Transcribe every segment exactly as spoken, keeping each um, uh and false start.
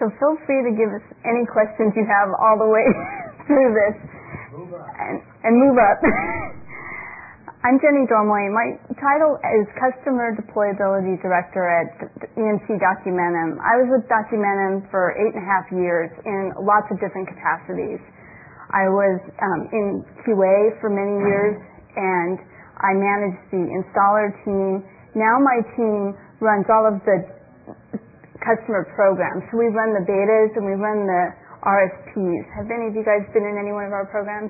So feel free to give us any questions you have all the way through this. Move up. And, and move up. I'm Jenny Dormoy. My title is Customer Deployability Director at E M C Documentum. I was with Documentum for eight and a half years in lots of different capacities. I was um, in Q A for many years, and I managed the installer team. Now my team runs all of the customer programs. So we run the betas and we run the R S Ps. Have any of you guys been in any one of our programs?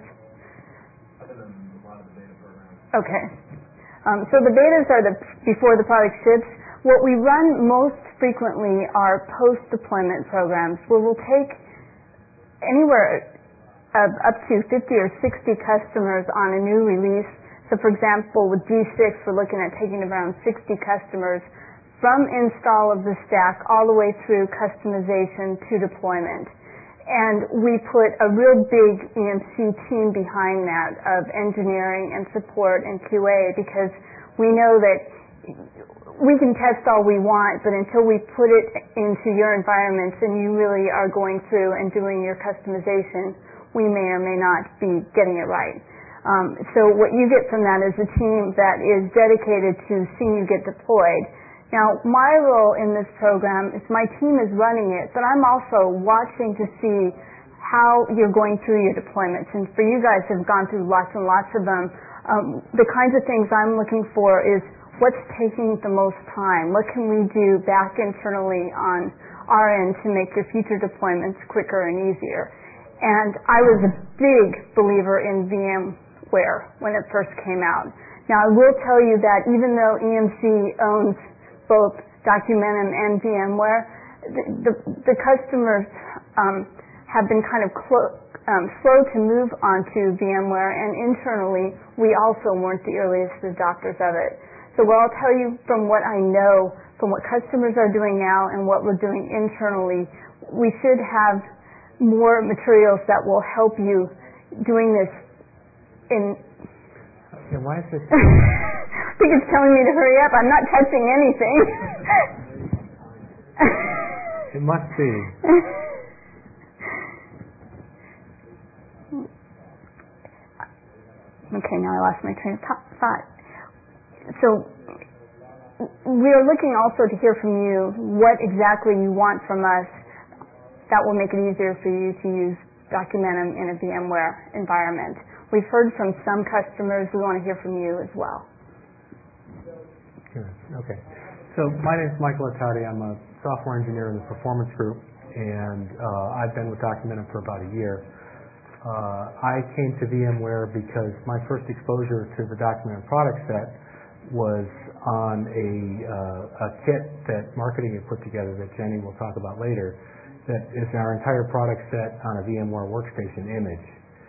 Okay. Um, so the betas are the before the product ships. What we run most frequently are post-deployment programs where we'll take anywhere of up to fifty or sixty customers on a new release. So for example, with G six, we're looking at taking around sixty customers from install of the stack all the way through customization to deployment. And we put a real big E M C team behind that of engineering and support and Q A, because we know that we can test all we want, but until we put it into your environments and you really are going through and doing your customization, we may or may not be getting it right. Um, so what you get from that is a team that is dedicated to seeing you get deployed. Now, my role in this program is my team is running it, but I'm also watching to see how you're going through your deployments. And for you guys who have gone through lots and lots of them, um, the kinds of things I'm looking for is what's taking the most time? What can we do back internally on our end to make your future deployments quicker and easier? And I was a big believer in VMware when it first came out. Now, I will tell you that even though E M C owns both Documentum and VMware, the, the, the customers um, have been kind of clo- um, slow to move onto VMware, and internally, we also weren't the earliest adopters of it. So what I'll tell you from what I know, from what customers are doing now and what we're doing internally, we should have more materials that will help you doing this in... Yeah, why is this... I think it's telling me to hurry up. I'm not touching anything. It must be. Okay, now I lost my train of thought. So we are looking also to hear from you what exactly you want from us that will make it easier for you to use Documentum in a VMware environment. We've heard from some customers. We want to hear from you as well. Good. Okay. So my name is Michael Attati. I'm a software engineer in the performance group, and uh, I've been with Documentum for about a year. Uh, I came to VMware because my first exposure to the Documentum product set was on a, uh, a kit that marketing had put together that Jenny will talk about later, that is our entire product set on a VMware workstation image.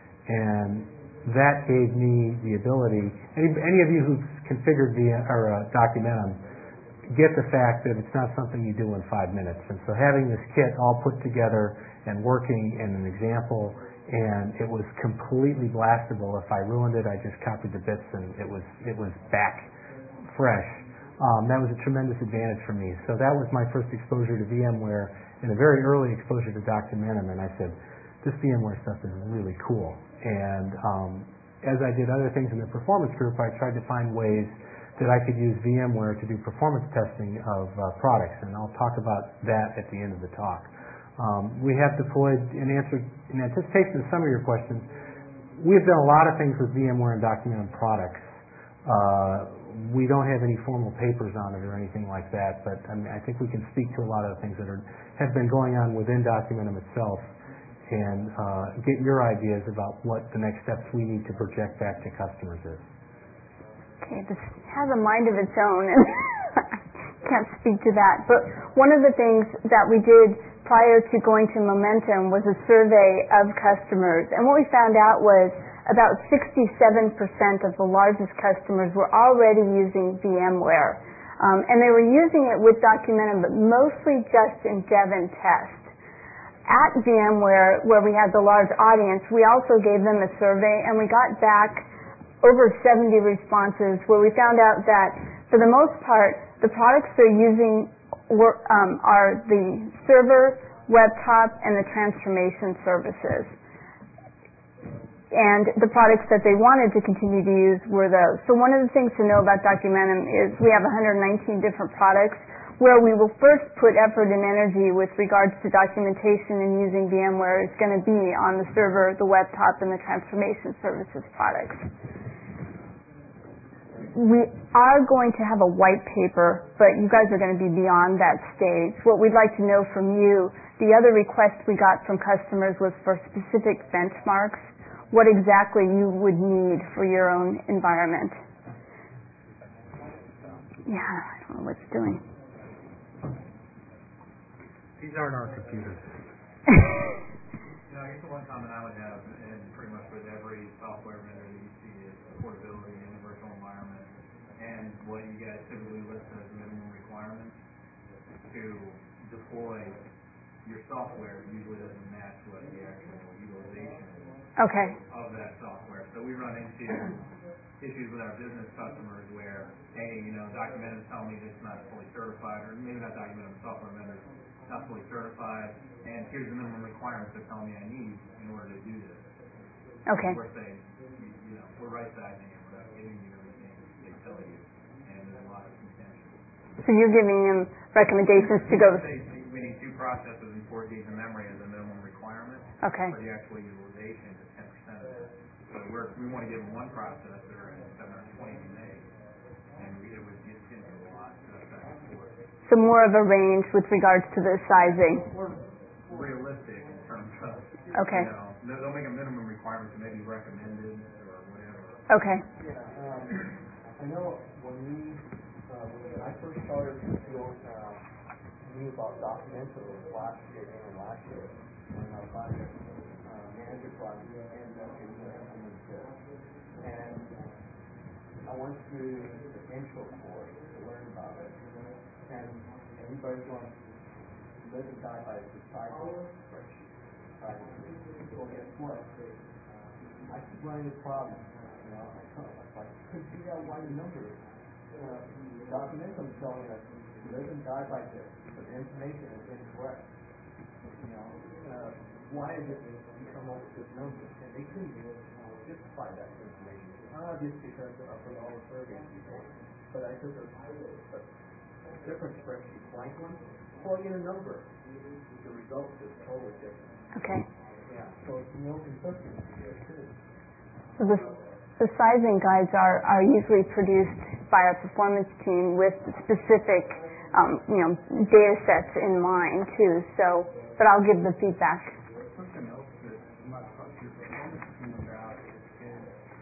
And that gave me the ability, any, any of you who've configured the, or uh, Documentum get the fact that it's not something you do in five minutes. And so having this kit all put together and working in an example, and it was completely blastable. If I ruined it, I just copied the bits and it was, it was back fresh. Um, that was a tremendous advantage for me. So that was my first exposure to VMware and a very early exposure to Documentum, and I said, this VMware stuff is really cool. And um, as I did other things in the performance group, I tried to find ways that I could use VMware to do performance testing of uh, products, and I'll talk about that at the end of the talk. Um, we have deployed, in answer, in anticipation of some of your questions, we've done a lot of things with VMware and Documentum products. Uh, we don't have any formal papers on it or anything like that, but I mean, I think we can speak to a lot of the things that are, have been going on within Documentum itself, and uh, get your ideas about what the next steps we need to project back to customers is. Okay, this has a mind of its own, and I can't speak to that. But one of the things that we did prior to going to Momentum was a survey of customers, and what we found out was about sixty-seven percent of the largest customers were already using VMware. Um, and they were using it with Documentum, but mostly just in dev and test. At VMware, where we had the large audience, we also gave them a survey, and we got back over seventy responses where we found out that, for the most part, the products they're using were, um, are the server WebTop, and the transformation services. And the products that they wanted to continue to use were those. So one of the things to know about Documentum is we have one hundred nineteen different products where we will first put effort and energy with regards to documentation and using VMware is going to be on the server, the WebTop, and the transformation services products. We are going to have a white paper, but you guys are going to be beyond that stage. What we'd like to know from you, the other request we got from customers was for specific benchmarks, what exactly you would need for your own environment. Yeah, I don't know what it's doing. These aren't our computers. No, I guess the one comment I would have, and pretty much with every software vendor that you see, is portability in a virtual environment. And what you guys typically list as minimum requirements to deploy your software usually doesn't match what the actual utilization Okay. of that software. So we run into issues with our business customers where, hey, you know, Documentum is telling me this is not fully certified, or maybe not Documentum, software vendor not fully certified, and here's the minimum requirements they're telling me I need in order to do this. Okay. We're saying, you, you know, we're right-sizing it, we're not giving you everything they tell you, and there's a lot of contention. So you're giving them recommendations to go. We need two processors and four gigs of memory as a minimum requirement. Okay. For the actual utilization is ten percent of that. So we're, we want to give them one processor and seven hundred twenty meg, and we, it would get into a lot of back and forth. So more of a range with regards to the sizing. We're realistic in terms of, Okay. you know, they'll make a minimum requirement to maybe recommended or whatever. Okay. Yeah, um, I know when we, uh, when I first started to feel, uh, knew about Documentum last year, and last year, when our project uh, manager project ended up in the implemented. And I went through the intro course to learn about it. And everybody's going to live and die by the cycle spreadsheet. Right? Well, guess what? I keep running into problems. You know, I can't, I couldn't figure out why the number uh, Documentum is telling us live and die by this, but the information is incorrect. You know, uh, why is it you come up with this number? And they couldn't uh, justify that information. Ah, just because of all the surveys we take. But I took a, a different spreadsheet, blank one, plug in a number. The results is totally different. Okay. Yeah, so it's no consistency there too. So the, the sizing guides are, are usually produced by our performance team with specific, um, you know, data sets in mind too. So, but I'll give the feedback. Something else that you might talk to your performance team about is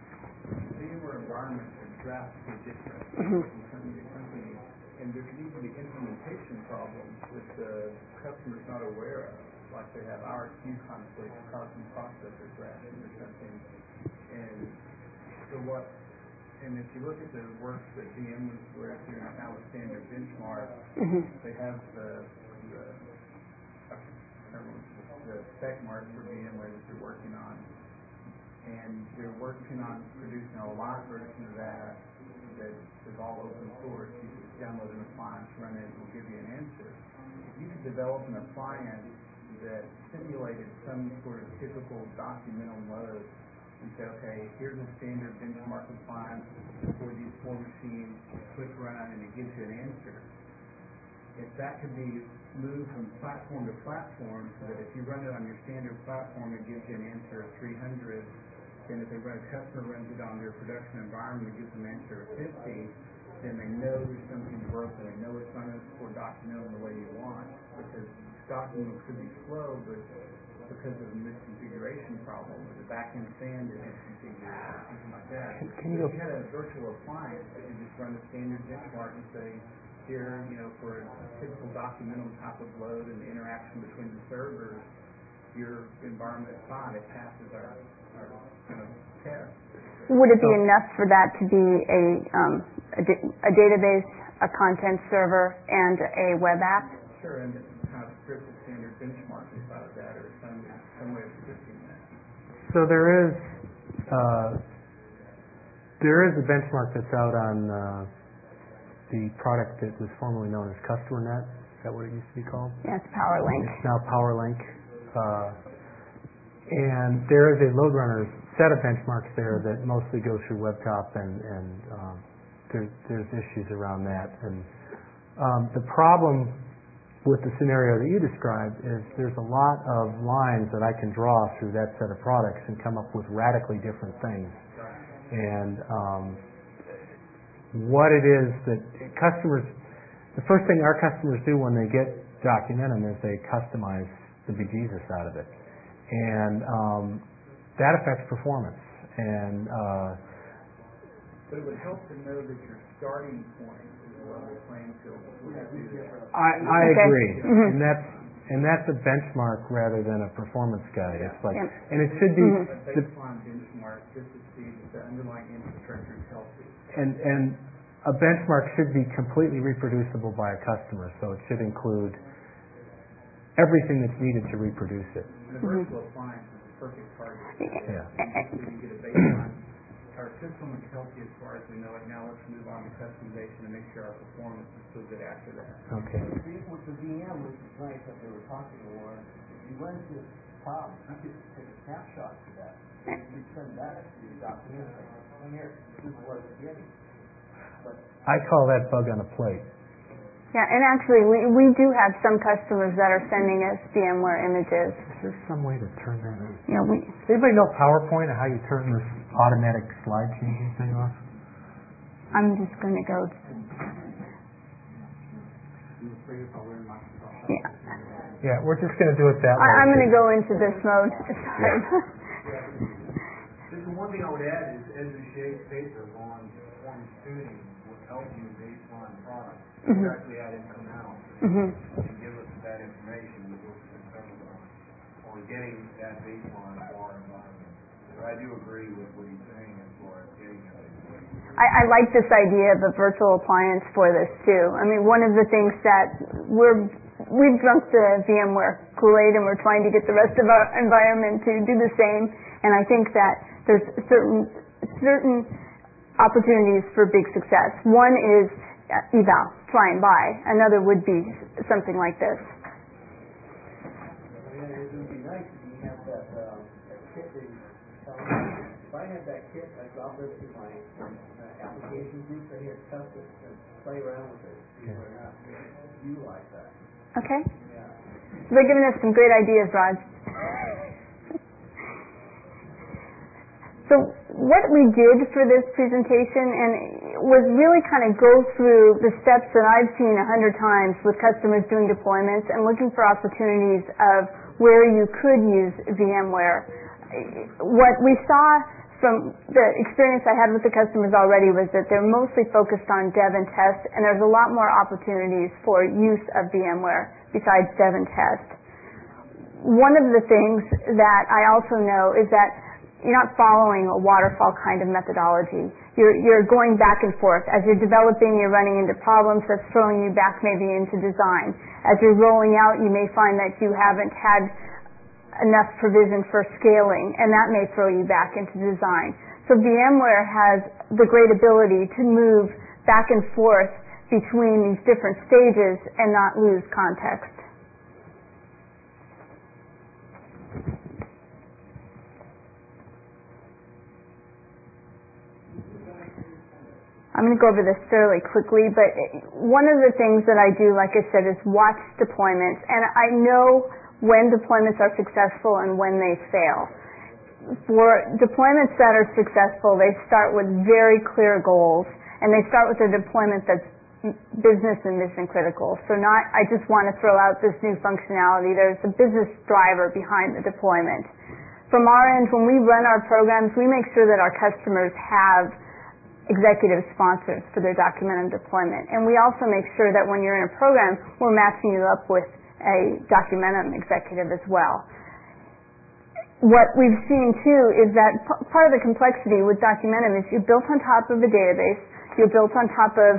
VMware environments are drastically different Mm-hmm. from company to company, and there can even be implementation problems that the customer's not aware of, like they have R F Q conflicts causing processor crashing or something. And so what? And if you look at the work that V M was doing now with standard benchmark, Mm-hmm. they have the, the I can't remember the spec mark for VMware that they're working on, and they're working on producing a live version of that that is all open source. You can download an appliance, run it, and it will give you an answer. If you could develop an appliance that simulated some sort of typical Documentum load and say, okay, here's a standard benchmark appliance for these four machines, click run, and it gives you an answer. If that could be moved from platform to platform so that if you run it on your standard platform, it gives you an answer of three hundred, then if they run a customer runs it on their production environment, it gives them an answer of fifty, then they know there's something broken. They know it's not going to support Documentum the way you want, because Documentum could be slow, but because of a misconfiguration problem, or the back-end SAN is misconfigured, or something like that. Can, can you If go? you had a virtual appliance that could just run a standard benchmark and say, here, you know, for a typical Documentum type of load and the interaction between the servers, your environment is fine. It passes our, our kind of test. Would it be enough for that to be a, um, a, da- a database, a content server, and a web app? Sure, and kind of script a standard benchmark inside of that, or some some way of scripting that. So there is uh, there is a benchmark that's out on uh, the product that was formerly known as CustomerNet, Is that what it used to be called? Yeah, it's PowerLink. It's now PowerLink. Uh, and there is a load runner set of benchmarks there that mostly go through WebTop, and, and um, there, there's issues around that. And um, the problem with the scenario that you described is there's a lot of lines that I can draw through that set of products and come up with radically different things. And um, what it is that customers, the first thing our customers do when they get Documentum is they customize the bejesus out of it. And um, that affects performance. And uh, but it would help to know that your starting point is a level playing field before you do that. I, I okay. agree, mm-hmm. and that's and that's a benchmark rather than a performance guide. Yeah. It's like, yeah. and it should be a the, baseline benchmark just to see that the underlying infrastructure is healthy. and and a benchmark should be completely reproducible by a customer. So it should include everything that's needed to reproduce it. And the virtual mm-hmm. appliance is a perfect target. Yeah. So you get a baseline. Our system is healthy as far as we know it. Now let's move on to customization and make sure our performance is still good after that. Okay. With the V M, which is nice that they were talking about, if you went to the top, you could take a snapshot to that. You send that to your document. Come here, this is what it's getting. But I call that bug on a plate. Yeah, and actually, we, we do have some customers that are sending us VMware images. Is there some way to turn that on? You know, we, Does anybody know PowerPoint and how you turn this automatic slide changing thing off? I'm just going to go. Yeah. Yeah, we're just going to do it that way. I, I'm going to go into this mode. Sorry. Just the one thing I would add is Ezra Shea's paper on performance tuning will help you baseline products. Mm-hmm. You actually had him come out mm-hmm. and give us that information with what we're concerned on, on getting that baseline for our environment. But I do agree with what he's saying as far as getting that baseline. I, I like this idea of a virtual appliance for this too. I mean, one of the things that we're we've drunk the VMware Kool-Aid and we're trying to get the rest of our environment to do the same. And I think that there's certain certain opportunities for big success. One is eval, try and buy. Another would be something like this. Yeah, it would be nice if you have that, uh, that kit that you tell me. If I had that kit, I'd drop this in my uh, application group right here, test it, and play around with it, see whether or not you like that. Okay. Yeah. So they're giving us some great ideas, Raj. So what we did for this presentation and was really kind of go through the steps that I've seen a hundred times with customers doing deployments and looking for opportunities of where you could use VMware. What we saw from the experience I had with the customers already was that they're mostly focused on dev and test, and there's a lot more opportunities for use of VMware besides dev and test. One of the things that I also know is that you're not following a waterfall kind of methodology. You're, you're going back and forth. As you're developing, you're running into problems that's throwing you back maybe into design. As you're rolling out, you may find that you haven't had enough provision for scaling, and that may throw you back into design. So VMware has the great ability to move back and forth between these different stages and not lose context. I'm going to go over this fairly quickly, but one of the things that I do, like I said, is watch deployments, and I know when deployments are successful and when they fail. For deployments that are successful, they start with very clear goals, and they start with a deployment that's business and mission critical. So not, I just want to throw out this new functionality. There's a business driver behind the deployment. From our end, when we run our programs, we make sure that our customers have executive sponsors for their Documentum deployment. And we also make sure that when you're in a program, we're matching you up with a Documentum executive as well. What we've seen too is that p- part of the complexity with Documentum is you're built on top of a database, you're built on top of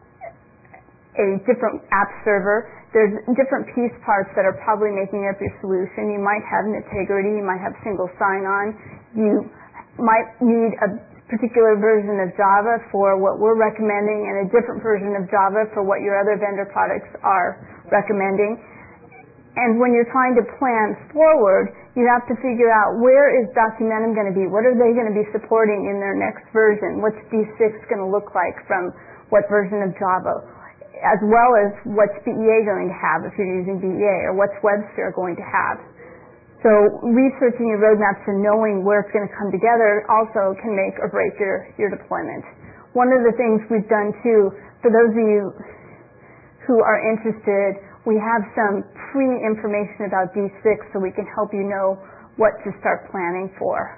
a different app server. There's different piece parts that are probably making up your solution. You might have Integrity, you might have single sign-on, you might need a particular version of Java for what we're recommending and a different version of Java for what your other vendor products are recommending. And when you're trying to plan forward, you have to figure out where is Documentum going to be? What are they going to be supporting in their next version? What's D six going to look like from what version of Java? As well as what's B E A going to have if you're using B E A, or what's WebSphere going to have. So researching your roadmaps and knowing where it's going to come together also can make or break your, your deployment. One of the things we've done too, for those of you who are interested, we have some pre-information about D six so we can help you know what to start planning for.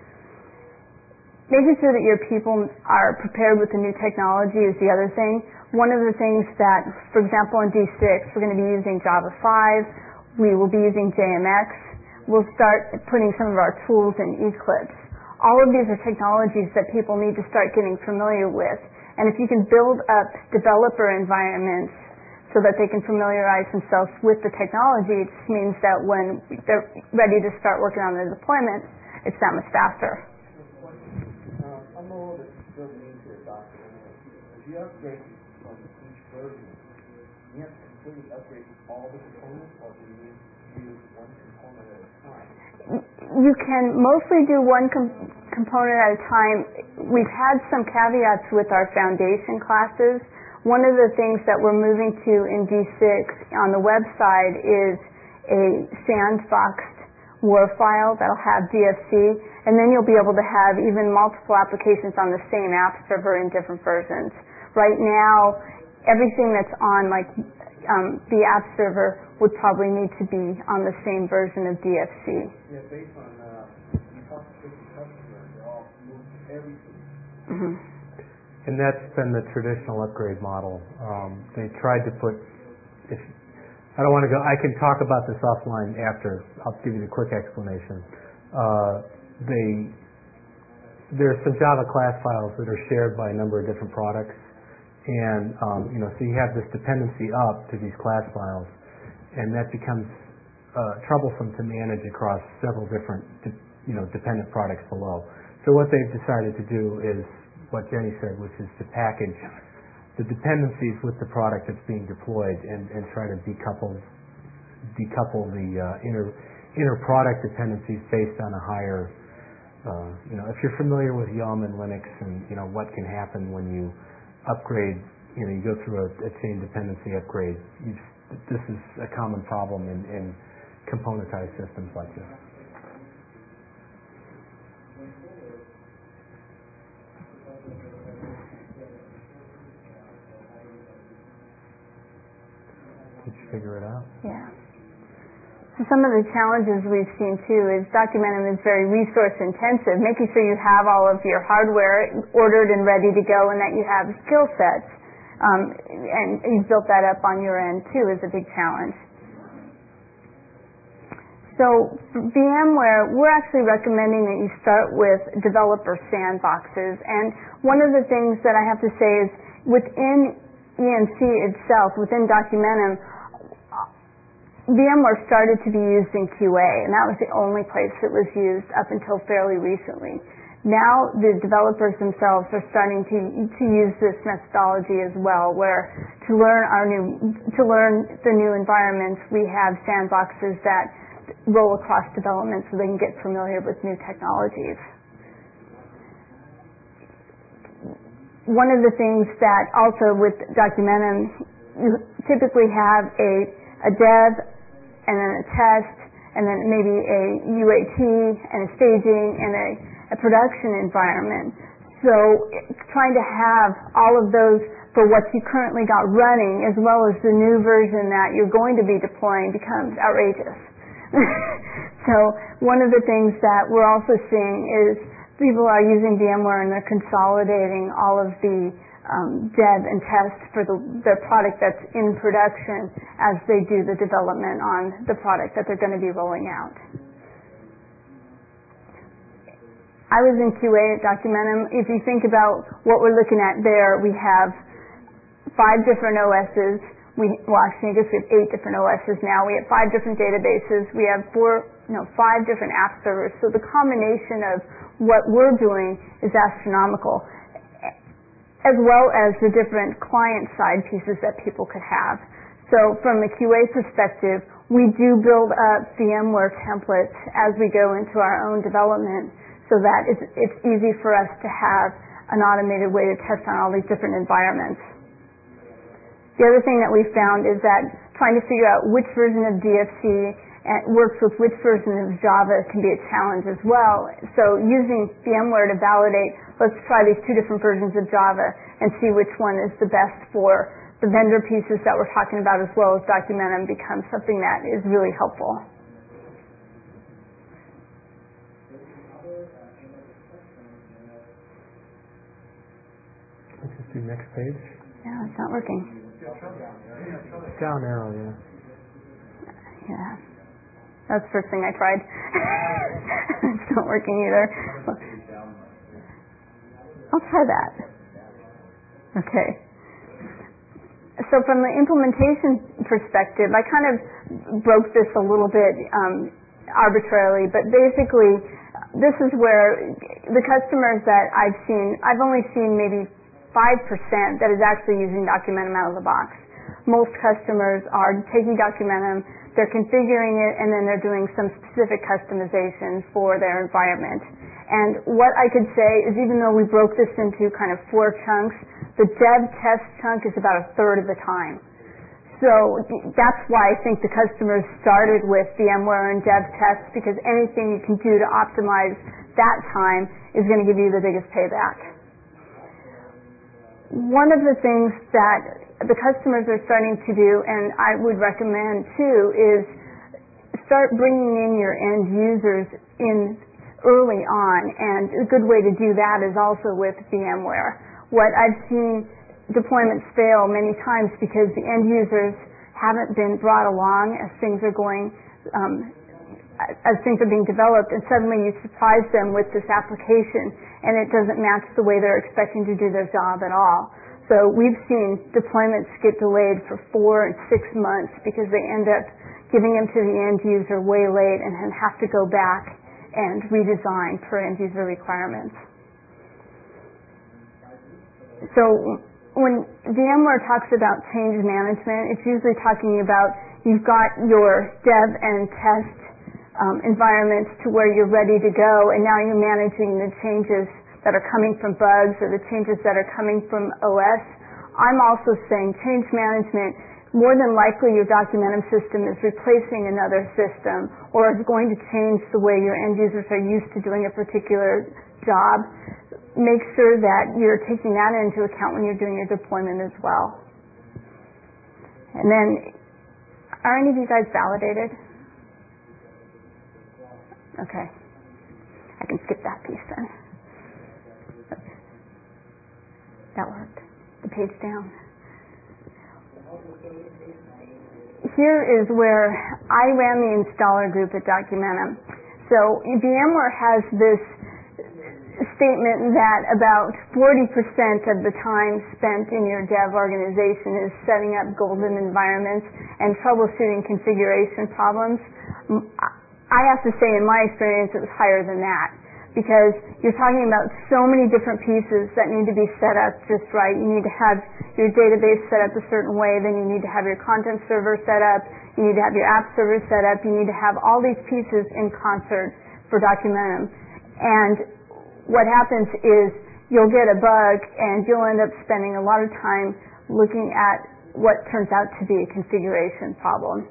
Making sure that your people are prepared with the new technology is the other thing. One of the things that, for example, in D six, we're going to be using Java five, we will be using J M X, we'll start putting some of our tools in Eclipse. All of these are technologies that people need to start getting familiar with. And if you can build up developer environments so that they can familiarize themselves with the technology, it just means that when they're ready to start working on their deployment, it's that much faster. Uh, I'm a little bit still new to the document. If you upgrade from each version, you have to completely upgrade all the components, or do you use one component at a time? You can mostly do one com- component at a time. We've had some caveats with our foundation classes. One of the things that we're moving to in D six on the website is a sandboxed WAR file that'll have D F C, and then you'll be able to have even multiple applications on the same app server in different versions. Right now, everything that's on like um, the app server would probably need to be on the same version of D F C. Yeah, based on uh, you talk to different customers, they all move everything. Mm-hmm. And that's been the traditional upgrade model. Um, they tried to put, if, I don't want to go, I can talk about this offline after. I'll give you the quick explanation. Uh, they, there are some Java class files that are shared by a number of different products. And, um, you know, so you have this dependency up to these class files, and that becomes uh, troublesome to manage across several different, de- you know, dependent products below. So what they've decided to do is what Jenny said, which is to package the dependencies with the product that's being deployed and, and try to decouple decouple the uh, inner inner product dependencies based on a higher, uh, you know, if you're familiar with Yum and Linux and you know what can happen when you upgrade, you know, you go through a, a chain dependency upgrade. You just, this is a common problem in, in componentized systems like this. Did you figure it out? Yeah. So some of the challenges we've seen too is Documentum is very resource intensive, making sure you have all of your hardware ordered and ready to go and that you have skill sets. Um, and you've built that up on your end too is a big challenge. So for VMware, we're actually recommending that you start with developer sandboxes. And one of the things that I have to say is within E N C itself, within Documentum, VMware started to be used in Q A, and that was the only place it was used up until fairly recently. Now the developers themselves are starting to to use this methodology as well, where to learn our new to learn the new environments, we have sandboxes that roll across development so they can get familiar with new technologies. One of the things that also with Documentum, you typically have a, a dev and then a test and then maybe a U A T and a staging and a, a production environment. So trying to have all of those for what you currently got running as well as the new version that you're going to be deploying becomes outrageous. So one of the things that we're also seeing is people are using VMware and they're consolidating all of the um, dev and test for the, the product that's in production as they do the development on the product that they're going to be rolling out. I was in Q A at Documentum. If you think about what we're looking at there, we have five different O Ss. We, well, actually, I guess we have eight different O Ss now. We have five different databases. We have four, no, five different app servers. So the combination of what we're doing is astronomical, as well as the different client-side pieces that people could have. So from a Q A perspective, we do build up VMware templates as we go into our own development so that it's, it's easy for us to have an automated way to test on all these different environments. The other thing that we found is that trying to figure out which version of D F C works with which version of Java can be a challenge as well. So using VMware to validate, let's try these two different versions of Java and see which one is the best for the vendor pieces that we're talking about as well as Documentum becomes something that is really helpful. Let's just do next page. Yeah, it's not working. Down arrow, yeah. Yeah. That's the first thing I tried. It's not working either. I'll try that. Okay. So from the implementation perspective, I kind of broke this a little bit um, arbitrarily, but basically this is where the customers that I've seen, I've only seen maybe five percent that is actually using Documentum out of the box. Most customers are taking Documentum, they're configuring it, and then they're doing some specific customization for their environment. And what I could say is even though we broke this into kind of four chunks, the dev test chunk is about a third of the time. So that's why I think the customers started with VMware and dev tests, because anything you can do to optimize that time is going to give you the biggest payback. One of the things that the customers are starting to do, and I would recommend too, is start bringing in your end users in early on, and a good way to do that is also with VMware. What I've seen deployments fail many times because the end users haven't been brought along as things are going, um, as things are being developed, and suddenly you surprise them with this application and it doesn't match the way they're expecting to do their job at all. So we've seen deployments get delayed for four and six months because they end up giving them to the end user way late and then have to go back and redesign per end user requirements. So when VMware talks about change management, it's usually talking about you've got your dev and test um, environments to where you're ready to go, and now you're managing the changes that are coming from bugs or the changes that are coming from O S. I'm also saying change management, more than likely your Documentum system is replacing another system or is going to change the way your end users are used to doing a particular job. Make sure that you're taking that into account when you're doing your deployment as well. And then, are any of you guys validated? Okay. I can skip that piece then. That worked. The page down. Here is where I ran the installer group at Documentum. So VMware has this statement that about forty percent of the time spent in your dev organization is setting up golden environments and troubleshooting configuration problems. I have to say, in my experience, it was higher than that, because you're talking about so many different pieces that need to be set up just right. You need to have your database set up a certain way, then you need to have your content server set up, you need to have your app server set up, you need to have all these pieces in concert for Documentum. And what happens is you'll get a bug and you'll end up spending a lot of time looking at what turns out to be a configuration problem.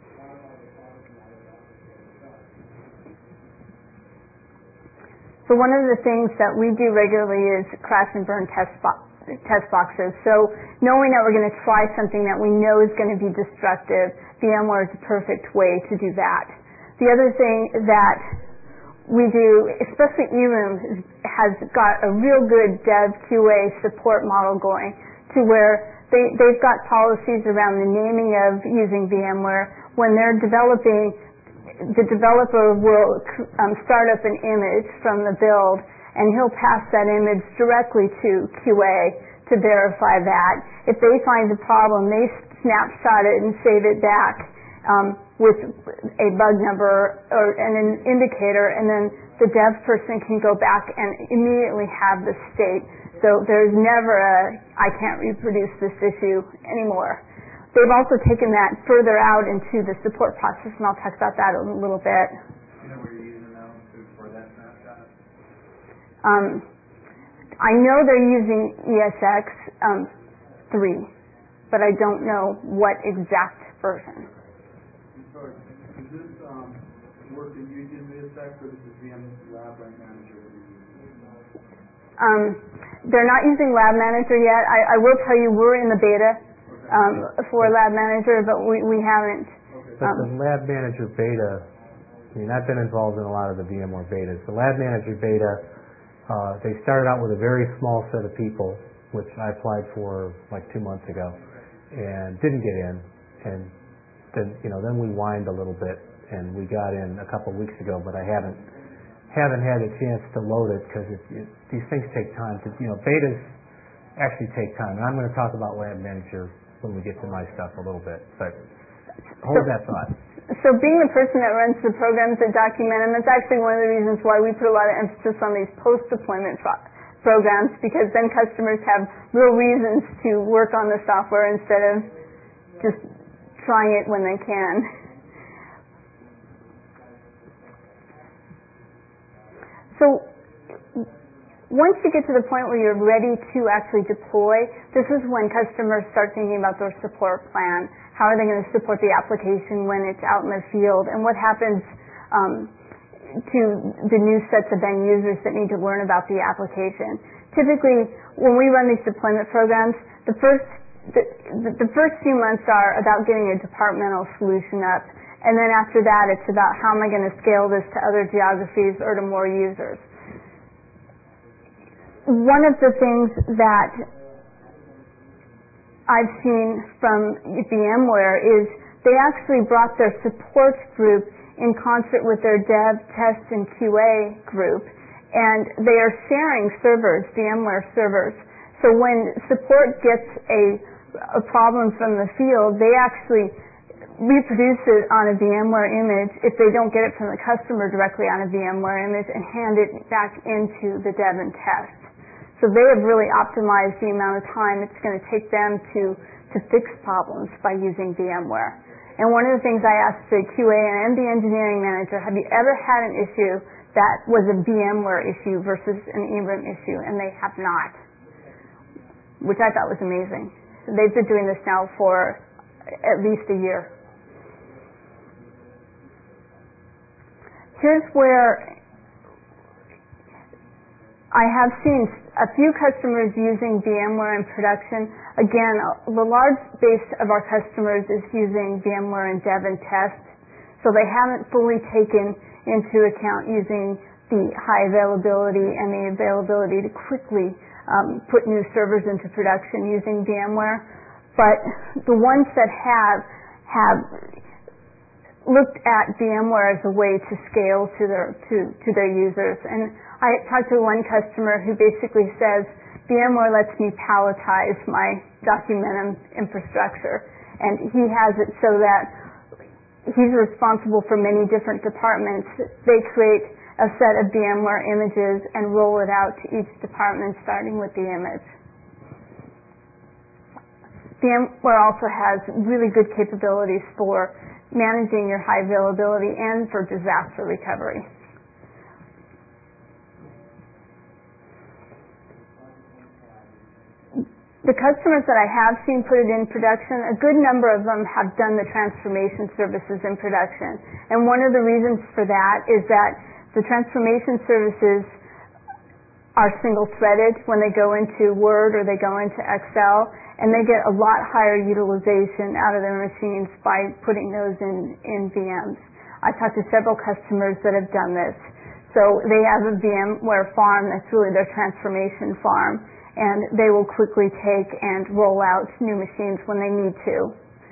So one of the things that we do regularly is crash and burn test, bo- test boxes. So knowing that we're going to try something that we know is going to be destructive, VMware is the perfect way to do that. The other thing that we do, especially eRoom, has got a real good dev Q A support model going to where they, they've got policies around the naming of using VMware. When they're developing, the developer will um, start up an image from the build, and he'll pass that image directly to Q A to verify that. If they find a problem, they snapshot it and save it back um, with a bug number or and an indicator, and then the dev person can go back and immediately have the state. So there's never a, I can't reproduce this issue anymore. they've also taken that further out into the support process, and I'll talk about that a little bit. You know where you're using them to for that snapshot? Um, I know they're using E S X um, three, but I don't know what exact version. I'm sorry, is this um, work that you use E S X, or is this V M Lab Manager that you use? Um, they're not using Lab Manager yet. I, I will tell you we're in the beta um, for Lab Manager, but we, we haven't. But um, the Lab Manager beta, I mean, I've been involved in a lot of the VMware betas. The Lab Manager beta, uh, they started out with a very small set of people, which I applied for like two months ago, and didn't get in. And then, you know, then we whined a little bit, and we got in a couple weeks ago, but I haven't haven't had a chance to load it because it, it, these things take time. To, you know, betas actually take time, and I'm going to talk about Lab Manager when we get to my stuff a little bit. But hold so, that thought. So being the person that runs the programs at Documentum, that's actually one of the reasons why we put a lot of emphasis on these post-deployment pro- programs, because then customers have real reasons to work on the software instead of just trying it when they can. So once you get to the point where you're ready to actually deploy, this is when customers start thinking about their support plan. How are they going to support the application when it's out in the field? And what happens um, to the new sets of end users that need to learn about the application? Typically, when we run these deployment programs, the first the, the first few months are about getting a departmental solution up. And then after that, it's about how am I going to scale this to other geographies or to more users. One of the things that I've seen from VMware is they actually brought their support group in concert with their dev, test, and Q A group, and they are sharing servers, VMware servers. So when support gets a, a problem from the field, they actually reproduce it on a VMware image if they don't get it from the customer directly on a VMware image and hand it back into the dev and test. So they have really optimized the amount of time it's going to take them to, to fix problems by using VMware. And one of the things I asked the Q A and the engineering manager, have you ever had an issue that was a VMware issue versus an E R I M issue? And they have not, which I thought was amazing. They've been doing this now for at least a year. Here's where I have seen a few customers using VMware in production. Again, the large base of our customers is using VMware in dev and test, so they haven't fully taken into account using the high availability and the availability to quickly um, put new servers into production using VMware. But the ones that have have looked at VMware as a way to scale to their to, to their users. And I talked to one customer who basically says, VMware lets me palletize my Documentum infrastructure, and he has it so that he's responsible for many different departments. They create a set of VMware images and roll it out to each department starting with the image. VMware also has really good capabilities for managing your high availability and for disaster recovery. The customers that I have seen put it in production, a good number of them have done the transformation services in production. And one of the reasons for that is that the transformation services are single-threaded when they go into Word or they go into Excel, and they get a lot higher utilization out of their machines by putting those in, in V Ms. I've talked to several customers that have done this. So they have a VMware farm that's really their transformation farm, and they will quickly take and roll out new machines when they need to.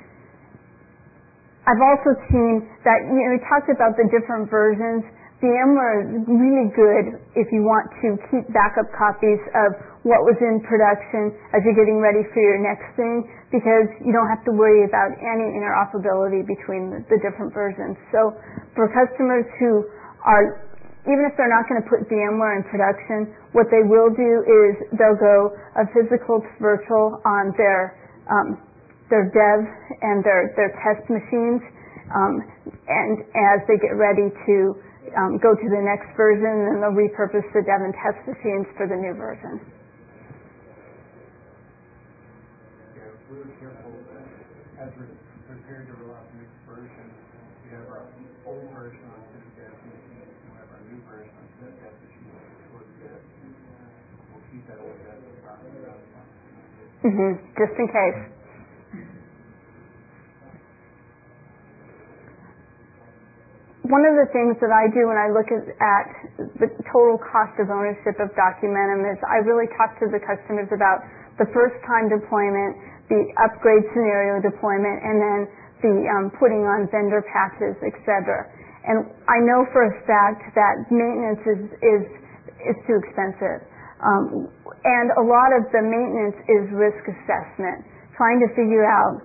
I've also seen that, you know, we talked about the different versions. VMware is really good if you want to keep backup copies of what was in production as you're getting ready for your next thing, because you don't have to worry about any interoperability between the, the different versions. So for customers who are, even if they're not going to put VMware in production, what they will do is they'll go a physical to virtual on their um, their dev and their, their test machines, um, and as they get ready to um, go to the next version, then they'll repurpose the dev and test machines for the new version. Yeah, we were careful that as we're preparing to roll out the next version, we have our old version on CityDev machine, and we have our new version on CityDev machine. We'll keep that old dev around. Mm-hmm. Just in case. One of the things that I do when I look at, at the total cost of ownership of Documentum is I really talk to the customers about the first time deployment, the upgrade scenario deployment, and then the um, putting on vendor patches, et cetera. And I know for a fact that maintenance is is, is too expensive. Um, and a lot of the maintenance is risk assessment, trying to figure out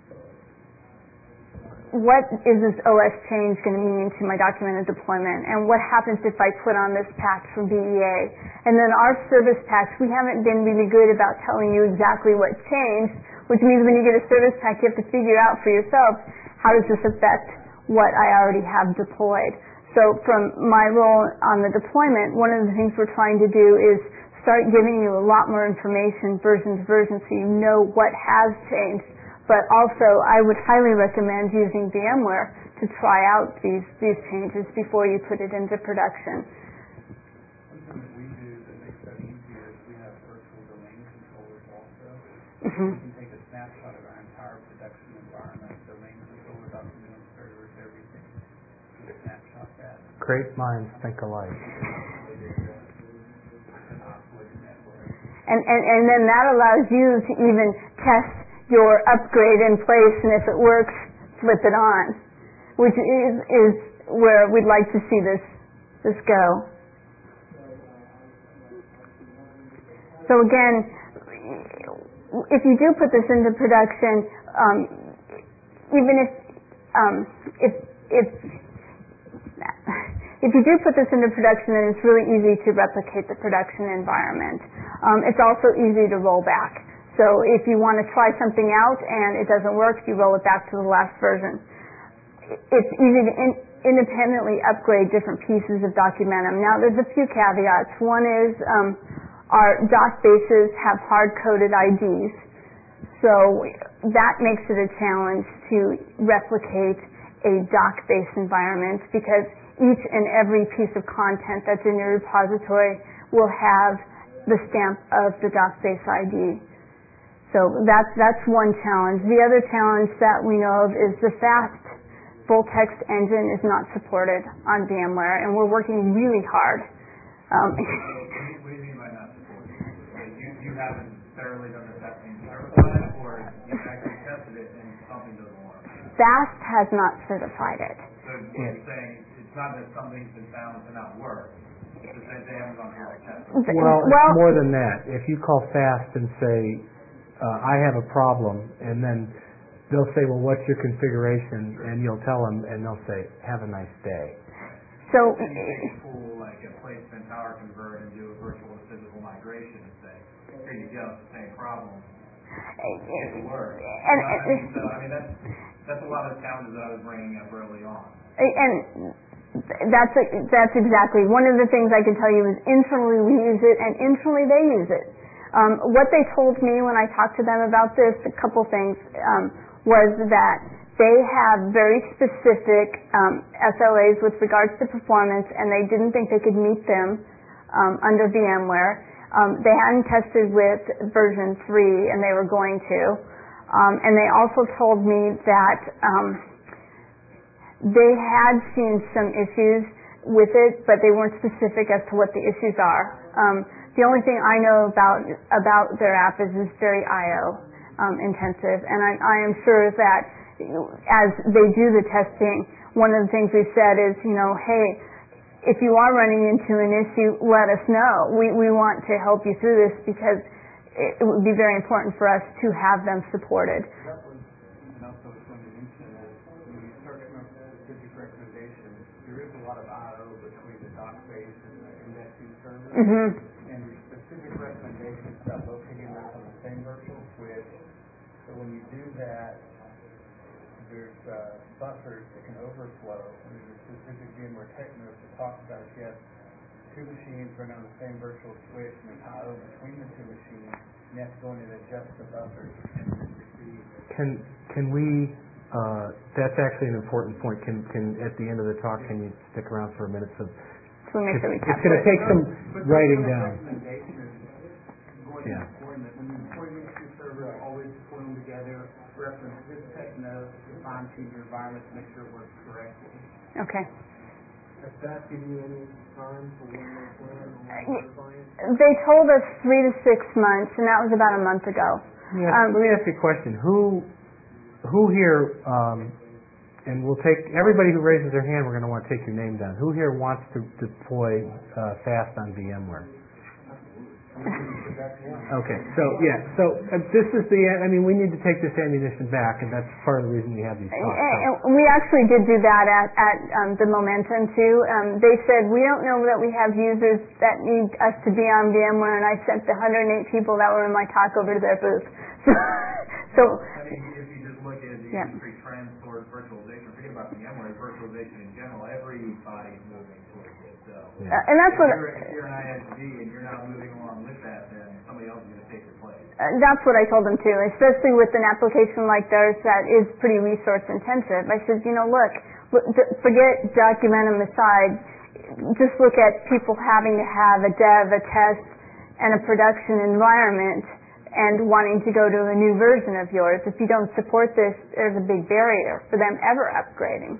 what is this O S change going to mean to my documented deployment, and what happens if I put on this patch from B E A. And then our service patch, we haven't been really good about telling you exactly what changed, which means when you get a service pack, you have to figure out for yourself, how does this affect what I already have deployed. So from my role on the deployment, one of the things we're trying to do is start giving you a lot more information version to version so you know what has changed. But also, I would highly recommend using VMware to try out these, these changes before you put it into production. Something that we do that makes that easier is we have virtual domain controllers also. Mm-hmm. We can take a snapshot of our entire production environment, domain controller, document servers, everything. We can snapshot that. Great minds think alike. And, and, and then that allows you to even test your upgrade in place, and if it works, flip it on, which is, is where we'd like to see this this go. So again, if you do put this into production, um, even if um, if if if you do put this into production, then it's really easy to replicate the production environment. Um, it's also easy to roll back. So if you want to try something out and it doesn't work, you roll it back to the last version. It's easy to in, independently upgrade different pieces of Documentum. Now, there's a few caveats. One is um, our doc bases have hard-coded I Ds, so that makes it a challenge to replicate a doc-based environment because each and every piece of content that's in your repository will have the stamp of the doc-based I D. So that's, that's one challenge. The other challenge that we know of is the fast full text engine is not supported on VMware, and we're working really hard. Um, what, do you, what do you mean by not supported? Like you, you haven't thoroughly done the testing to certify it, or you've actually tested it and something doesn't work? Fast has not certified it. So what you're saying, it's not that something's been found to not work, it's just that they haven't gone through the testing. Well, well, it's more than that. If you call fast and say, Uh, I have a problem, and then they'll say, well, what's your configuration? And you'll tell them, and they'll say, have a nice day. So, then you take a tool like a placement power convert and do a virtual to physical migration and say, here you go, it's the same problem. It works. And, you know, I mean, so, I mean, that's, that's a lot of the challenges I was bringing up early on. And that's, that's exactly, one of the things I can tell you is internally we use it, and internally they use it. Um, what they told me when I talked to them about this, a couple things, um, was that they have very specific um, S L As with regards to performance, and they didn't think they could meet them um, under VMware. Um, they hadn't tested with version three, and they were going to. Um, and they also told me that um, they had seen some issues with it, but they weren't specific as to what the issues are. Um, The only thing I know about about their app is it's very I O um, intensive, and I, I am sure that as they do the testing, one of the things we've said is, you know, hey, if you are running into an issue, let us know. We we want to help you through this because it, it would be very important for us to have them supported. That was, and also when you mention that when you start coming up with specific recommendations, there is a lot of I O between the doc base and the indexing server. Mm-hmm. And your specific recommendations about locating them on the same virtual switch, So when you do that, there's uh, buffers that can overflow. And there's a specific VMware tech note that talks about if you have two machines running on the same virtual switch and there's I O between the two machines, you have to go in and adjust the buffers and receive. Can can we? Uh, that's actually an important point. Can can at the end of the talk, can you stick around for a minute? So So we make sure we it's capture going to it. take some But writing the down. recommendation is going Yeah. to deployment. When you deploy these two servers, always deploy them together, reference this tech node to fine tune your environment to make sure it works correctly. Okay. Has that given you any time for when they plan on Y- clients? They told us three to six months, and that was about a month ago. Let me ask, Um, let me ask you a question. Who who here? Um, and we'll take everybody who raises their hand. We're going to want to take your name down. Who here wants to deploy uh, fast on VMware? Okay, so yeah, so uh, this is the. I mean, we need to take this ammunition back, and that's part of the reason we have these talks. And So. and we actually did do that at, at um, the Momentum too. Um, they said we don't know that we have users that need us to be on VMware, and I sent the one hundred eight people that were in my talk over to their booth. So, so I mean, if you just look at the Yeah. industry trends towards virtualization, forget about VMware, virtualization in general, everybody's moving towards it. So Yeah. uh, and that's if what you're, if you're an I S V and you're not moving along with that, then somebody else is going to take your place. uh, that's what I told them too, especially with an application like theirs that is pretty resource intensive. I said, you know, look, look d- forget Documentum aside, just look at people having to have a dev, a test, and a production environment and wanting to go to a new version of yours. If you don't support this, there's a big barrier for them ever upgrading.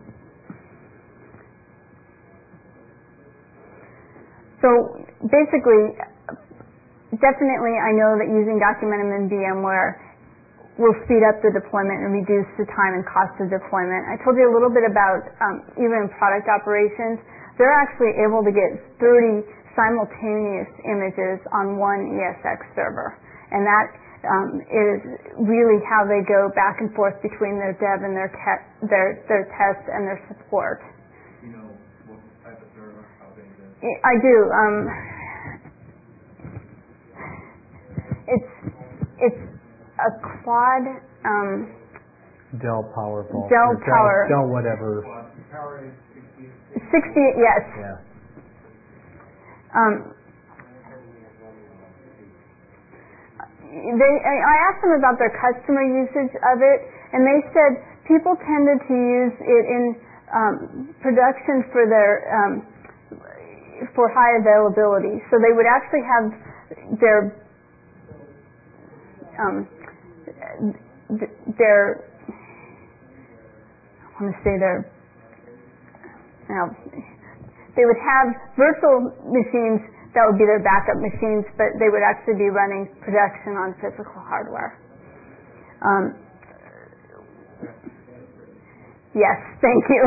So basically, definitely I know that using Documentum in VMware will speed up the deployment and reduce the time and cost of deployment. I told you a little bit about um, even in product operations, they're actually able to get thirty simultaneous images on one E S X server. And that um, is really how they go back and forth between their dev and their, te- their, their test and their support. You know what type of server, how big it is? I do. Um, it's it's a quad. Um, Dell Powervault. Dell or Power. Dell whatever. Power is sixty. sixty. Yes. Yeah. Um, they. I asked them about their customer usage of it, and they said people tended to use it in um, production for their um, for high availability. So they would actually have their um, their I want to say their now they would have virtual machines that would be their backup machines, but they would actually be running production on physical hardware. Um, yes, thank you.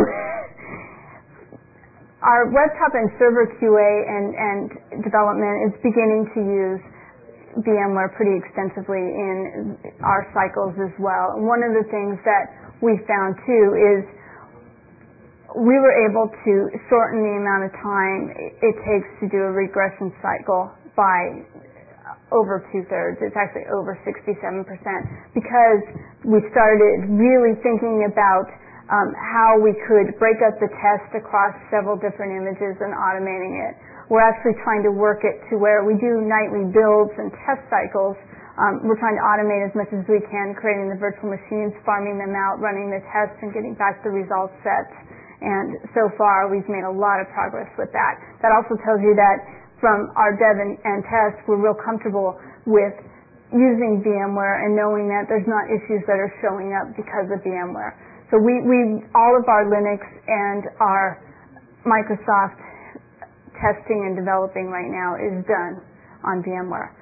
Our webtop and server Q A and, and development is beginning to use VMware pretty extensively in our cycles as well. And one of the things that we found too is we were able to shorten the amount of time it takes to do a regression cycle by over two-thirds. It's actually over sixty-seven percent because we started really thinking about um, how we could break up the test across several different images and automating it. We're actually trying to work it to where we do nightly builds and test cycles. Um, we're trying to automate as much as we can, creating the virtual machines, farming them out, running the tests, and getting back the result sets. And so far, we've made a lot of progress with that. That also tells you that from our dev and, and test, we're real comfortable with using VMware and knowing that there's not issues that are showing up because of VMware. So we, we all of our Linux and our Microsoft testing and developing right now is done on VMware.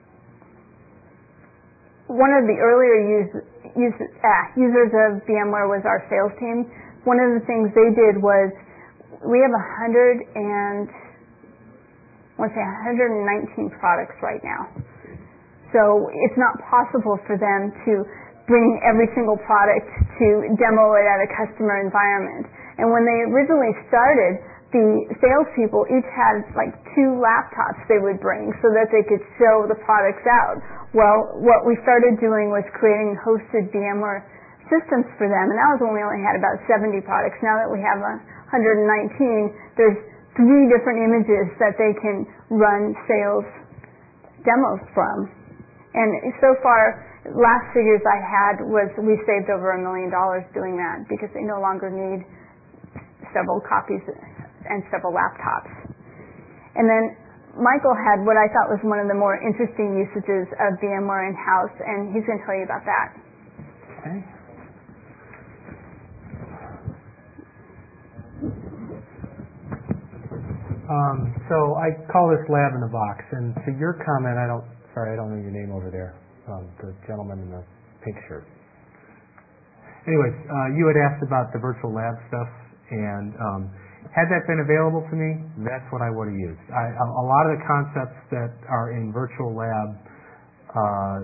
One of the earlier use, use, ah, users of VMware was our sales team. One of the things they did was we have a hundred and I want to say one hundred nineteen products right now. So it's not possible for them to bring every single product to demo it at a customer environment. And when they originally started, the salespeople each had like two laptops they would bring so that they could show the products out. Well, what we started doing was creating hosted VMware systems for them, and that was when we only had about seventy products. Now that we have one hundred nineteen, there's three different images that they can run sales demos from. And so far, last figures I had was we saved over a million dollars doing that because they no longer need several copies and several laptops. And then Michael had what I thought was one of the more interesting usages of VMware in-house, and he's going to tell you about that. Okay. Um, so I call this Lab in a Box, and to your comment, I don't, sorry, I don't know your name over there, um, the gentleman in the pink shirt. Anyways, uh, you had asked about the virtual lab stuff, and um, had that been available to me, that's what I would have used. I, a, a lot of the concepts that are in virtual lab, uh,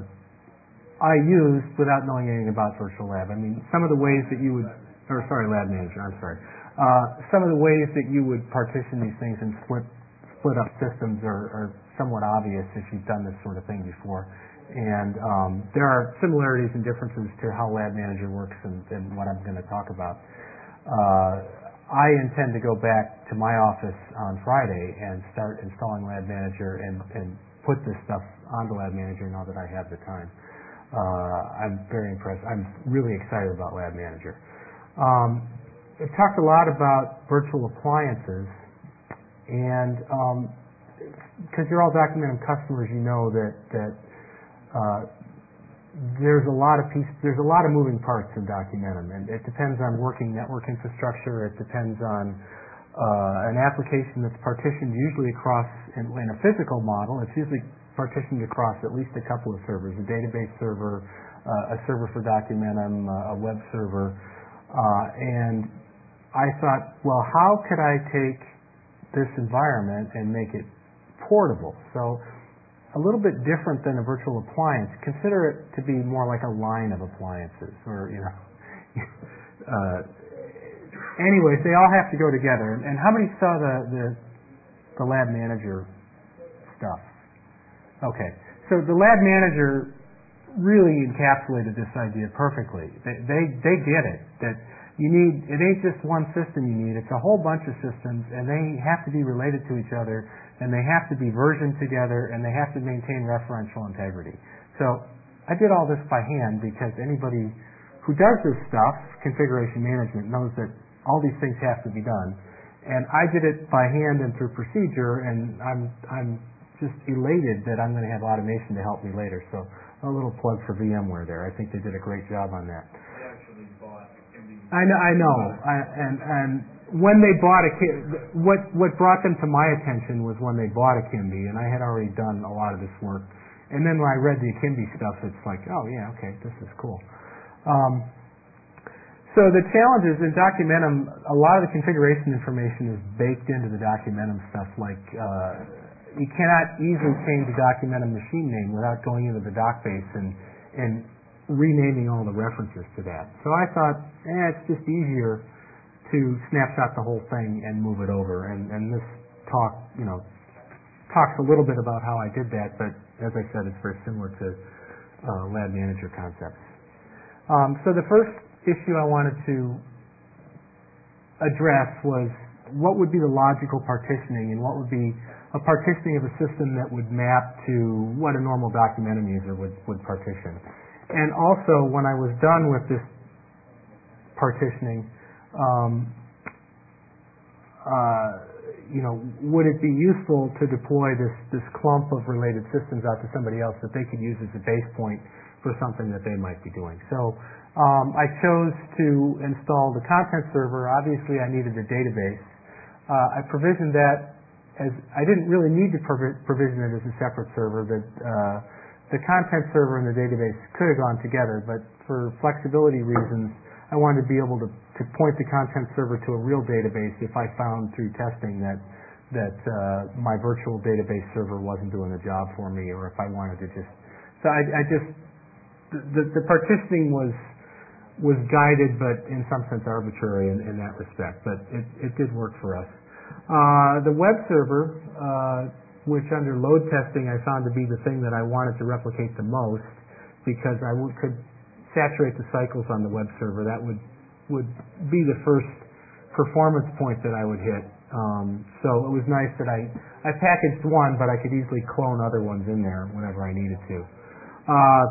I used without knowing anything about virtual lab. I mean, some of the ways that you would, or sorry, lab manager, I'm sorry. Uh, some of the ways that you would partition these things and split split up systems are, are somewhat obvious if you've done this sort of thing before. And um, there are similarities and differences to how Lab Manager works and, and what I'm going to talk about. Uh, I intend to go back to my office on Friday and start installing Lab Manager and, and put this stuff onto Lab Manager now that I have the time. Uh, I'm very impressed. I'm really excited about Lab Manager. Um, I've talked a lot about virtual appliances, and because um, you're all Documentum customers, you know that that uh, there's a lot of piece, there's a lot of moving parts in Documentum, and it depends on working network infrastructure. It depends on uh, an application that's partitioned usually across in, in a physical model. It's usually partitioned across at least a couple of servers: a database server, uh, a server for Documentum, uh, a web server, uh, and I thought, well, how could I take this environment and make it portable? So a little bit different than a virtual appliance. Consider it to be more like a line of appliances, or, you know. uh, anyways, they all have to go together. And how many saw the, the, the Lab Manager stuff? Okay. So the Lab Manager really encapsulated this idea perfectly. They, they, they get it, that you need, it ain't just one system you need, it's a whole bunch of systems, and they have to be related to each other, and they have to be versioned together, and they have to maintain referential integrity. So I did all this by hand because anybody who does this stuff, configuration management, knows that all these things have to be done. And I did it by hand and through procedure, and I'm, I'm just elated that I'm going to have automation to help me later. So a little plug for VMware there. I think they did a great job on that. I know, I know, I, and and when they bought a what what brought them to my attention was when they bought Akimbi, and I had already done a lot of this work. And then when I read the Akimbi stuff, it's like, oh yeah, okay, this is cool. Um, so the challenges in Documentum, a lot of the configuration information is baked into the Documentum stuff. Like uh, you cannot easily change a Documentum machine name without going into the DocBase and and renaming all the references to that. So I thought, eh, it's just easier to snapshot the whole thing and move it over. And, and this talk, you know, talks a little bit about how I did that, but as I said, it's very similar to uh, Lab Manager concepts. Um, so the first issue I wanted to address was what would be the logical partitioning, and what would be a partitioning of a system that would map to what a normal Documentum user would, would partition. And also, when I was done with this partitioning, um, uh, you know, would it be useful to deploy this, this clump of related systems out to somebody else that they could use as a base point for something that they might be doing? So um, I chose to install the content server. Obviously, I needed a database. Uh, I provisioned that as I didn't really need to provision it as a separate server. That uh, the content server and the database could have gone together, but for flexibility reasons, I wanted to be able to, to point the content server to a real database if I found through testing that that uh, my virtual database server wasn't doing the job for me, or if I wanted to just. So I, I just the, the partitioning was was guided, but in some sense arbitrary in, in that respect. But it, it did work for us. Uh, the web server, uh, which under load testing I found to be the thing that I wanted to replicate the most, because I w- could saturate the cycles on the web server. That would would be the first performance point that I would hit. Um, so it was nice that I, I packaged one, but I could easily clone other ones in there whenever I needed to. Uh,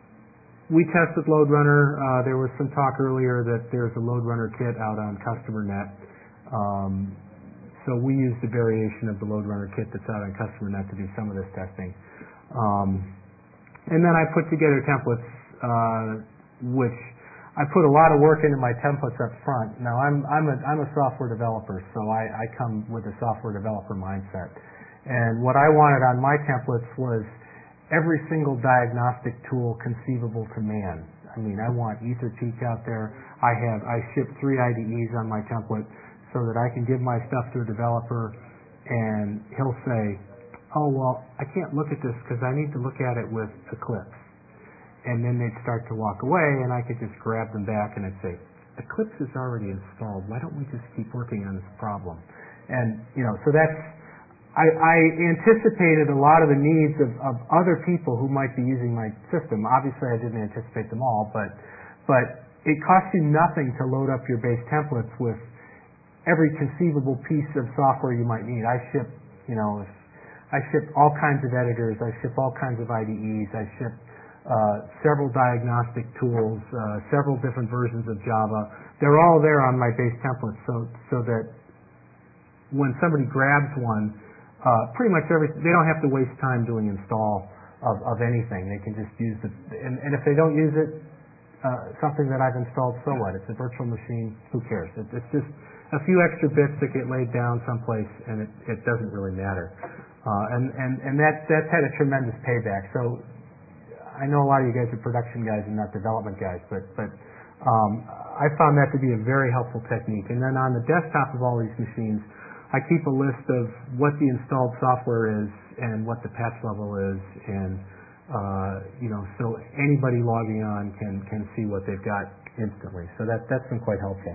we tested LoadRunner. Uh, there was some talk earlier that there's a LoadRunner kit out on CustomerNet. Um, so we used a variation of the LoadRunner kit that's out on CustomerNet to do some of this testing. Um, and then I put together templates, uh, which I put a lot of work into my templates up front. Now I'm I'm a I'm a software developer, so I, I come with a software developer mindset. And what I wanted on my templates was every single diagnostic tool conceivable to man. I mean, I want EtherPeak out there. I have I ship three I D Es on my template so that I can give my stuff to a developer, and he'll say, "Oh well, I can't look at this because I need to look at it with Eclipse." And then they'd start to walk away, and I could just grab them back and I'd say, Eclipse is already installed. Why don't we just keep working on this problem? And, you know, so that's, I, I anticipated a lot of the needs of, of other people who might be using my system. Obviously, I didn't anticipate them all, but, but it costs you nothing to load up your base templates with every conceivable piece of software you might need. I ship, you know, I ship all kinds of editors. I ship all kinds of I D Es. I ship Uh, several diagnostic tools, uh, several different versions of Java. They're all there on my base template, so so that when somebody grabs one, uh, pretty much every they don't have to waste time doing install of, of anything. They can just use the and, and if they don't use it, uh, something that I've installed, so what? It's a virtual machine. Who cares? It, it's just a few extra bits that get laid down someplace, and it, it doesn't really matter. Uh, and and and that that's had a tremendous payback. So. I know a lot of you guys are production guys and not development guys, but but um, I found that to be a very helpful technique. And then on the desktop of all these machines, I keep a list of what the installed software is and what the patch level is, and uh, you know, so anybody logging on can can see what they've got instantly. So that that's been quite helpful.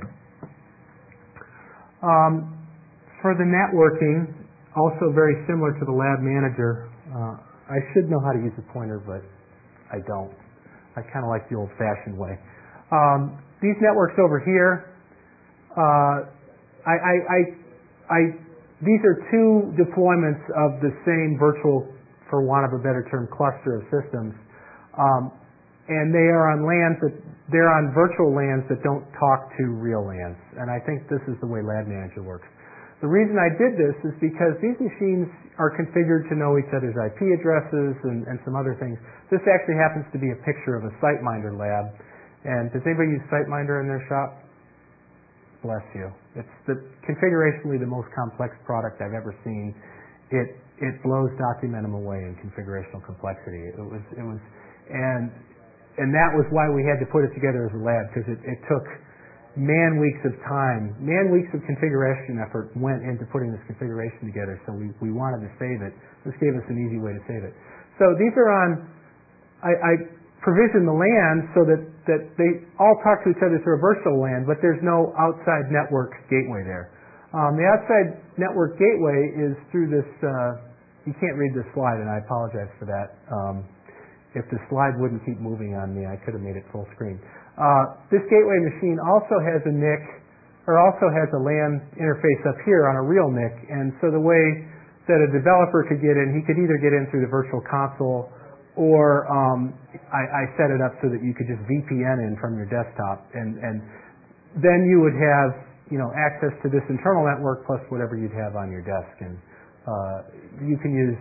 Um, for the networking, also very similar to the Lab Manager. Uh, I should know how to use a pointer, but I don't. I kind of like the old-fashioned way. Um, these networks over here, uh, I, I, I, I, these are two deployments of the same virtual, for want of a better term, cluster of systems, um, and they are on LANs that they're on virtual LANs that don't talk to real LANs. And I think this is the way Lab Manager works. The reason I did this is because these machines are configured to know each other's I P addresses and, and some other things. This actually happens to be a picture of a SiteMinder lab. And does anybody use SiteMinder in their shop? Bless you. It's the configurationally the most complex product I've ever seen. It it blows Documentum away in configurational complexity. It was it was and and that was why we had to put it together as a lab, because it, it took man weeks of time, man weeks of configuration effort went into putting this configuration together, so we, we wanted to save it. This gave us an easy way to save it. So these are on, I, I provisioned the LAN so that, that they all talk to each other through a virtual LAN, but there's no outside network gateway there. Um, the outside network gateway is through this, uh, you can't read this slide, and I apologize for that. Um, if the slide wouldn't keep moving on me, I could have made it full screen. Uh, this gateway machine also has a N I C, or also has a LAN interface up here on a real N I C, and so the way that a developer could get in, he could either get in through the virtual console, or um, I, I set it up so that you could just V P N in from your desktop, and, and then you would have, you know, access to this internal network plus whatever you'd have on your desk, and uh, you can use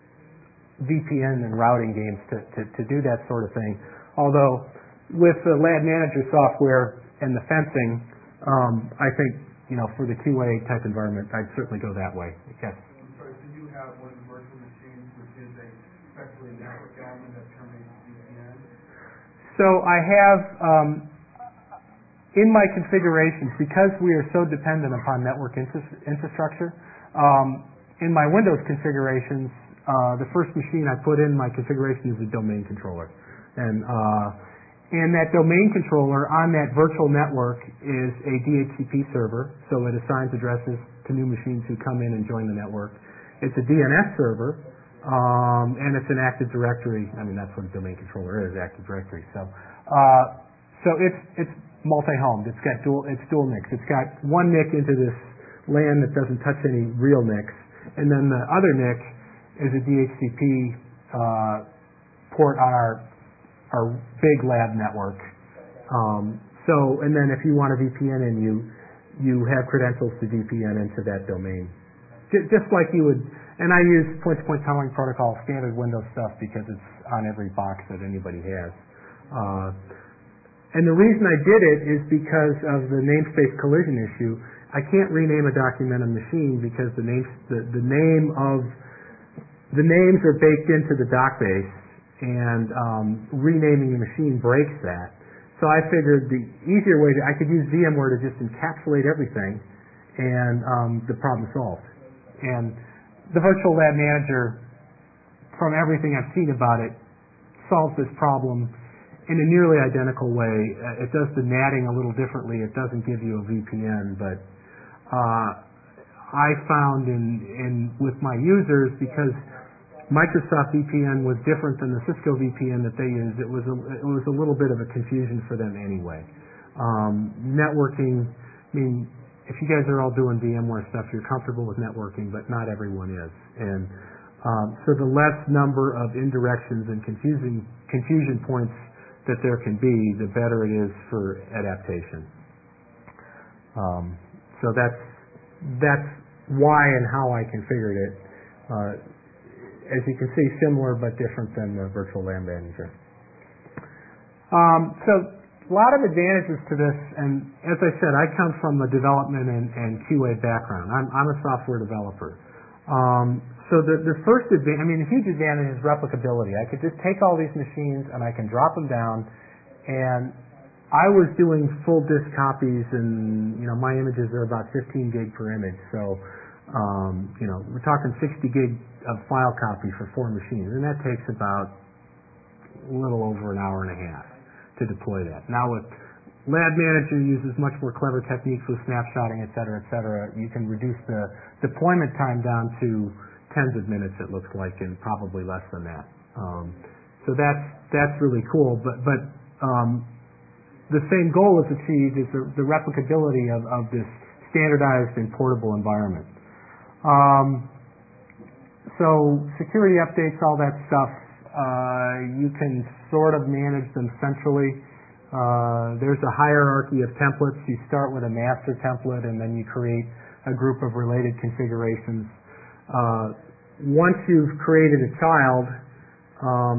V P N and routing games to, to, to do that sort of thing. Although with the Lab Manager software and the fencing, um, I think, you know, for the Q A type environment, I'd certainly go that way. Yes? I'm sorry, so you have one of the virtual machines, which is a effectively network element that terminates V P N? So I have, um, in my configurations, because we are so dependent upon network infra- infrastructure, um, in my Windows configurations, uh, the first machine I put in my configuration is a domain controller. And uh, And that domain controller on that virtual network is a D H C P server, so it assigns addresses to new machines who come in and join the network. It's a D N S server, um, and it's an Active Directory. I mean, that's what a domain controller is, Active Directory. So, uh, so it's it's multi-homed. It's got dual. It's dual N I C. It's got one N I C into this LAN that doesn't touch any real N I Cs, and then the other N I C is a D H C P uh, port on our our big lab network. Um, so, and then if you want a V P N in, you you have credentials to V P N into that domain, J- just like you would. And I use point-to-point tunneling protocol, standard Windows stuff, because it's on every box that anybody has. Uh, and the reason I did it is because of the namespace collision issue. I can't rename a Documentum machine because the names the, the name of the names are baked into the doc base. And um, renaming the machine breaks that. So I figured the easier way to, I could use VMware to just encapsulate everything, and um, the problem solved. And the Virtual Lab Manager, from everything I've seen about it, solves this problem in a nearly identical way. Uh, it does the natting a little differently. It doesn't give you a V P N, but uh, I found in, in with my users, because Microsoft V P N was different than the Cisco V P N that they use. It was a, it was a little bit of a confusion for them anyway. Um, networking, I mean, if you guys are all doing VMware stuff, you're comfortable with networking, but not everyone is. And um, so the less number of indirections and confusing confusion points that there can be, the better it is for adaptation. Um, so that's that's why and how I configured it. Uh, As you can see, similar but different than the Virtual Lab Manager. Um, so a lot of advantages to this, and as I said, I come from a development and, and Q A background. I'm, I'm a software developer. Um, so the, the first advantage, I mean, a huge advantage is replicability. I could just take all these machines and I can drop them down, and I was doing full disk copies, and you know my images are about fifteen gig per image, so um, you know we're talking sixty gig of file copy for four machines, and that takes about a little over an hour and a half to deploy that. Now with Lab Manager uses much more clever techniques with snapshotting, et cetera, et cetera. You can reduce the deployment time down to tens of minutes, it looks like, and probably less than that. Um, so that's that's really cool. But but um, the same goal is achieved is the, the replicability of, of this standardized and portable environment. Um, So security updates, all that stuff, uh, you can sort of manage them centrally. Uh, there's a hierarchy of templates. You start with a master template, and then you create a group of related configurations. Uh, once you've created a child, um,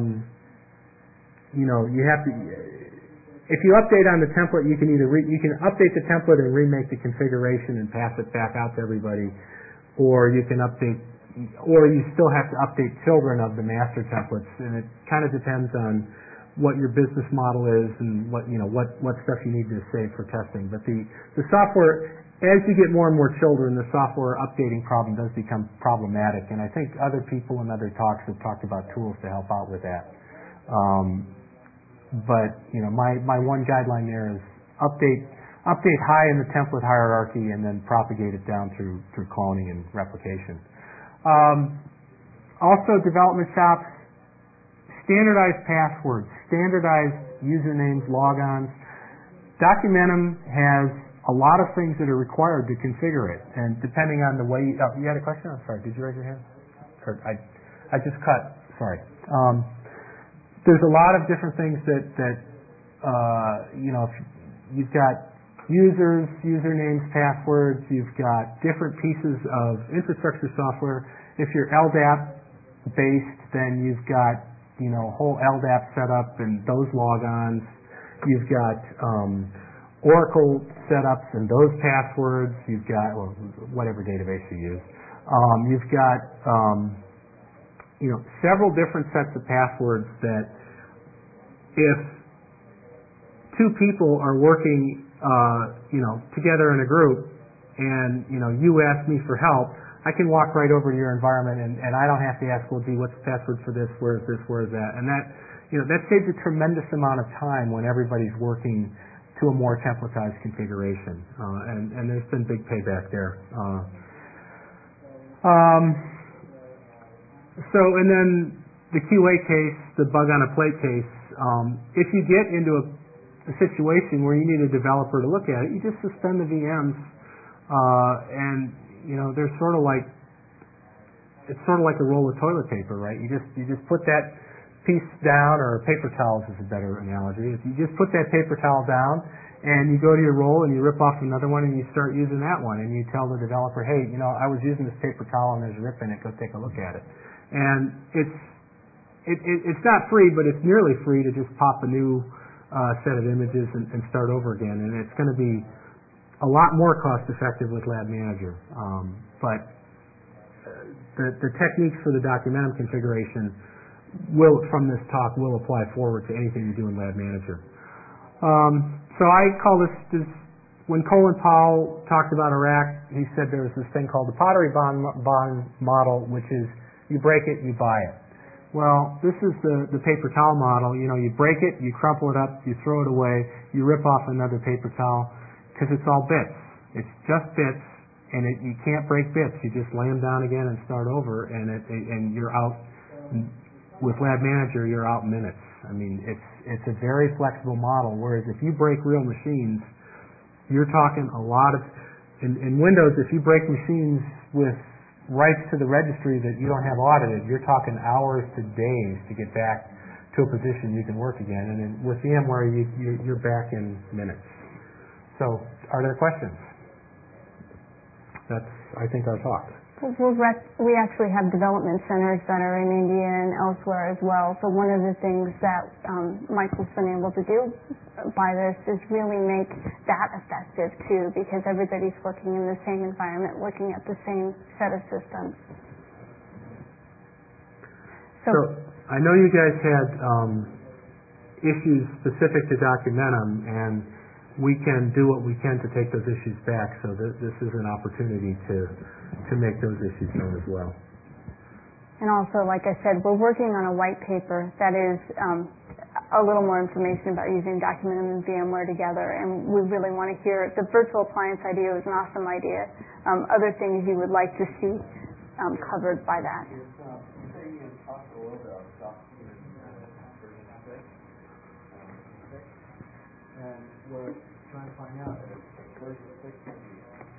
you know, you have to. If you update on the template, you can either re, you can update the template and remake the configuration and pass it back out to everybody, or you can update. Or you still have to update children of the master templates, and it kind of depends on what your business model is and what you know what, what stuff you need to save for testing. But the, the software, as you get more and more children, the software updating problem does become problematic, and I think other people in other talks have talked about tools to help out with that. Um, but you know, my, my one guideline there is update update high in the template hierarchy, and then propagate it down through through cloning and replication. Um, also, development shops, standardized passwords, standardized usernames, logons. Documentum has a lot of things that are required to configure it, and depending on the way you, oh, you had a question? I'm sorry, did you raise your hand? Or I, I just cut. Sorry. Um, there's a lot of different things that that uh, you know. You've got users, usernames, passwords. You've got different pieces of infrastructure software. If you're L D A P based, then you've got you know whole L D A P setup and those logons. You've got um, Oracle setups and those passwords. You've got well, whatever database you use. Um, you've got um, you know several different sets of passwords that if two people are working Uh, you know, together in a group, and you know, you ask me for help, I can walk right over to your environment, and, and I don't have to ask, well, gee, what's the password for this? Where is this? Where is that? And that, you know, that saves a tremendous amount of time when everybody's working to a more templatized configuration, uh, and, and there's been big payback there. Uh, um, so, and then the Q A case, the bug on a plate case, um, if you get into a, a situation where you need a developer to look at it, you just suspend the V Ms, uh, and, you know, they're sort of like, it's sort of like a roll of toilet paper, right? You just, you just put that piece down, or paper towels is a better analogy. If you just put that paper towel down and you go to your roll and you rip off another one and you start using that one, and you tell the developer, hey, you know, I was using this paper towel and there's a rip in it, go take a look at it. And it's it, it, it's not free, but it's nearly free to just pop a new uh, set of images and, and start over again, and it's going to be a lot more cost effective with Lab Manager. Um, but the, the techniques for the Documentum configuration will, from this talk, will apply forward to anything you do in Lab Manager. Um, so I call this, this, when Colin Powell talked about Iraq, he said there was this thing called the pottery bond, bond model, which is you break it, you buy it. Well, this is the, the paper towel model. You know, you break it, you crumple it up, you throw it away, you rip off another paper towel, because it's all bits. It's just bits, and it, you can't break bits. You just lay them down again and start over, and it, and you're out. With Lab Manager, you're out in minutes. I mean, it's it's a very flexible model, whereas if you break real machines, you're talking a lot of, in, in Windows, if you break machines with rights to the registry that you don't have audited, you're talking hours to days to get back to a position you can work again. And in, with VMware, you, you, you're back in minutes. So, are there questions? That's, I think, our talk. We'll rec- we actually have development centers that are in India and elsewhere as well. So one of the things that um, Michael's been able to do by this is really make that effective too, because everybody's working in the same environment, looking at the same set of systems. So, so I know you guys had um, issues specific to Documentum, and we can do what we can to take those issues back. So th- this is an opportunity to to make those issues known as well. And also, like I said, we're working on a white paper that is um, a little more information about using Documentum and VMware together, and we really want to hear. The virtual appliance idea was an awesome idea. Um, other things you would like to see um, covered by that. Is, uh, you say you talked a little bit about document version six, um, six, and we're trying to find out if version six can be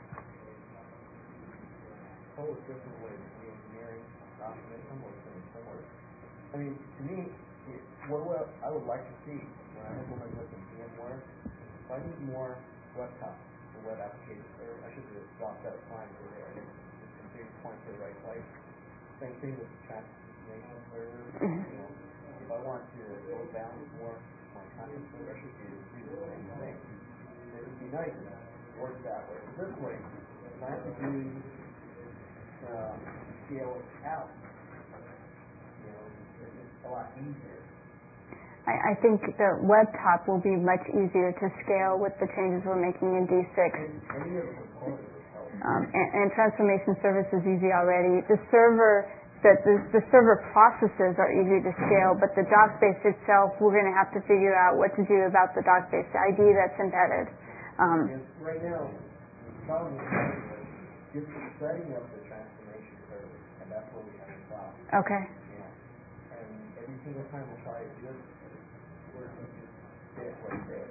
told different ways in the engineering documentum or something similar. I mean, to me, it, what would I would like to see when I implement this in VMware, if I need more webtops for web applications, or I should just drop that fine over there. Just configure point to the right place. Same thing with the transformation server. You know, if I want to go down more my content server, I should be able to do the same thing. It would be nice if it worked that way. This way, if I have to do uh, scale it out, you know, it's, it's a lot easier. I, I think the web top will be much easier to scale with the changes we're making in D six. Any of the components would help. Um, and, and transformation service is easy already. The server, the, the, the server processes are easy to scale, but the DocBase itself, we're going to have to figure out what to do about the DocBase I D that's embedded. Um, And right now, the problem is just the setting up the transformation service, and that's where we have a problem. okay. You know, and every single time we try to do it, we're just dead right there.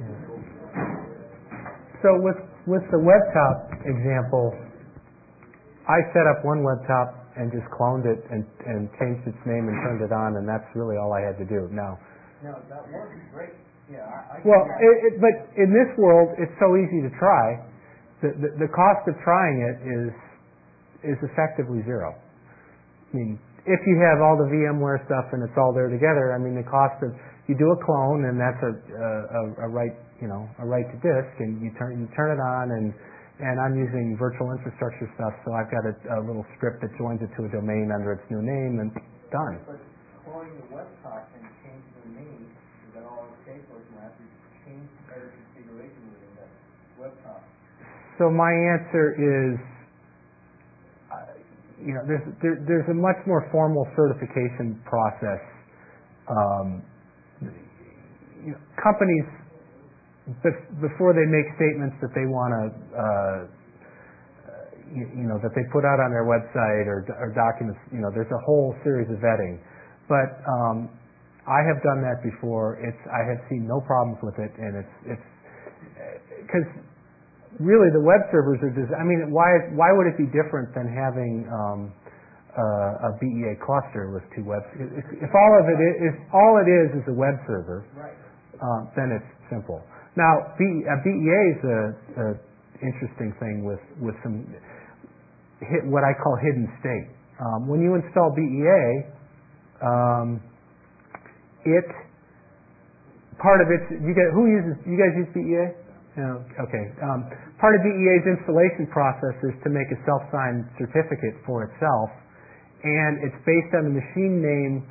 So with with the webtop example, I set up one webtop and just cloned it and, and changed its name and turned it on, and that's really all I had to do. Now, No, that would be great. Yeah, I, I well, yeah. it, it, but in this world, it's so easy to try. The, the the cost of trying it is is effectively zero. I mean, if you have all the VMware stuff and it's all there together, I mean, the cost of you do a clone, and that's a a, a right you know a right to disk, and you turn you turn it on, and and I'm using virtual infrastructure stuff, so I've got a, a little script that joins it to a domain under its new name, and done. But cloning the webtop and changing the name, is that all okay? So you have to change every configuration within that webtop. So my answer is, uh, you know, there's there, there's a much more formal certification process um, you know, companies, bef- before they make statements that they want to, uh, you, you know, that they put out on their website or, or documents, you know, there's a whole series of vetting. But um, I have done that before. It's I have seen no problems with it, and it's it's because really the web servers are just. I mean, why why would it be different than having um, uh, a B E A cluster with two web? If, if all of it is if all it is is a web server, um, then it's simple. Now, B, a B E A is a, a interesting thing with with some hit, what I call hidden state. Um, when you install B E A, um, it part of it. You get who uses? You guys use B E A? No, okay. Um, part of B E A's installation process is to make a self-signed certificate for itself, and it's based on the machine name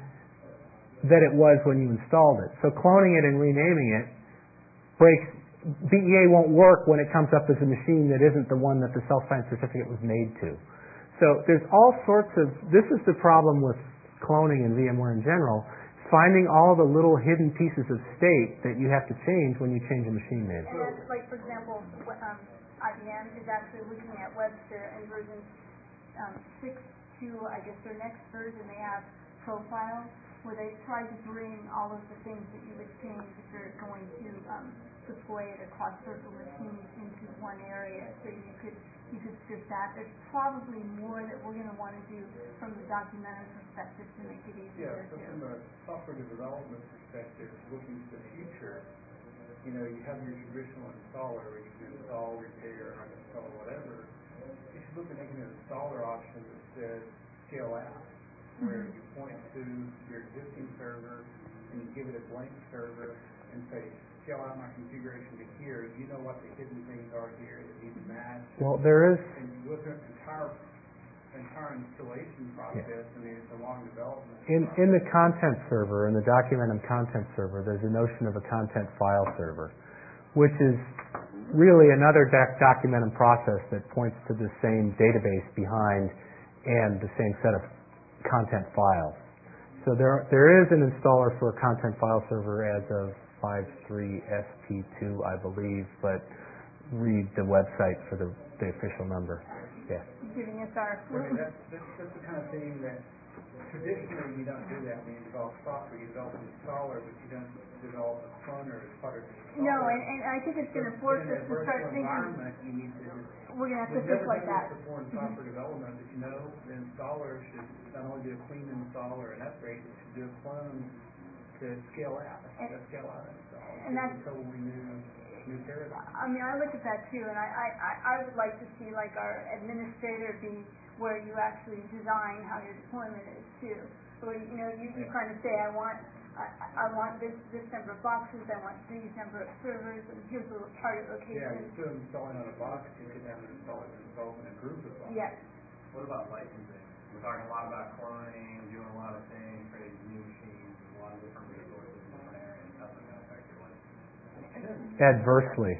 that it was when you installed it. So cloning it and renaming it breaks. B E A won't work when it comes up as a machine that isn't the one that the self-signed certificate was made to. So there's all sorts of. This is the problem with cloning and VMware in general. Finding all the little hidden pieces of state that you have to change when you change a machine name. And then, like, for example, um, I B M is actually looking at Webster and version um, six point two, I guess their next version, they have profiles where they try to bring all of the things that you would change if you're going to um, deploy it across virtual machines into one area, so you could you could strip that. There's probably more that we're going to want to do from the documented perspective to make it easier. Yeah, so from a software development perspective, looking to the future, you know, you have your traditional installer where you can install, repair, uninstall, whatever. You should look at making an installer option that says scale out, where mm-hmm. you point to your existing server and you give it a blank server and say, scale out my configuration to here. You know what the hidden things are here that need to match. Well, there is. And you look at the entire entire installation process. Yeah. I mean, it's a long development. In process. In the content server, in the Documentum content server, there's a notion of a content file server, which is really another doc- Documentum process that points to the same database behind and the same set of content files. So there there is an installer for a content file server as of five point three S P two, I believe, but read the website for the, the official number. Yeah. Giving us our. I mean, that's, that's, that's the kind of thing that traditionally you don't do that when you develop software. You develop an installer, but you don't develop a cloner as part of the installer. No, and, and I think it's going to force us to start thinking. Environment, you need to just, we're going to have to think like that. We've never done this before in software mm-hmm. development, but you know the installer should not only do a clean install or an upgrade, but should do a clone to scale out. And, to scale out install. And that's a totally new, new paradigm. I mean, I look at that too, and I, I, I would like to see like our administrator be where you actually design how your deployment is too. So you know, you, you kind of say, I want I, I want this this number of boxes, I want these number of servers, and here's the target location. Yeah, instead of installing on a box, you could have an installer installed in a group of boxes. Yes. What about licensing? We're talking a lot about cloning, doing a lot of things, creating new machines, a lot of different resources in different areas. How's that going to affect your licensing? Adversely.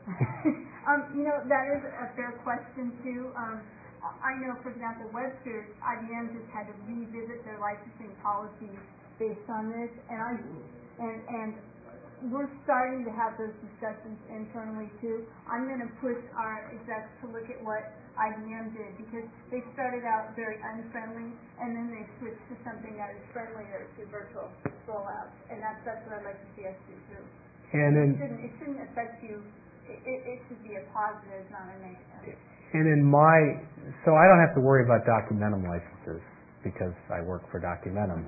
um, you know, that is a fair question too. Um, I know, for example, Webster, I B M just had to revisit their licensing policies based on this, and I and and we're starting to have those discussions internally too. I'm going to push our execs to look at what I B M did, because they started out very unfriendly, and then they switched to something that is friendlier to virtual rollouts, and that's that's what I'd like to see us do too. And it shouldn't it shouldn't affect you. It, it, it should be a positive, not a negative. And in my so I don't have to worry about Documentum licenses because I work for Documentum.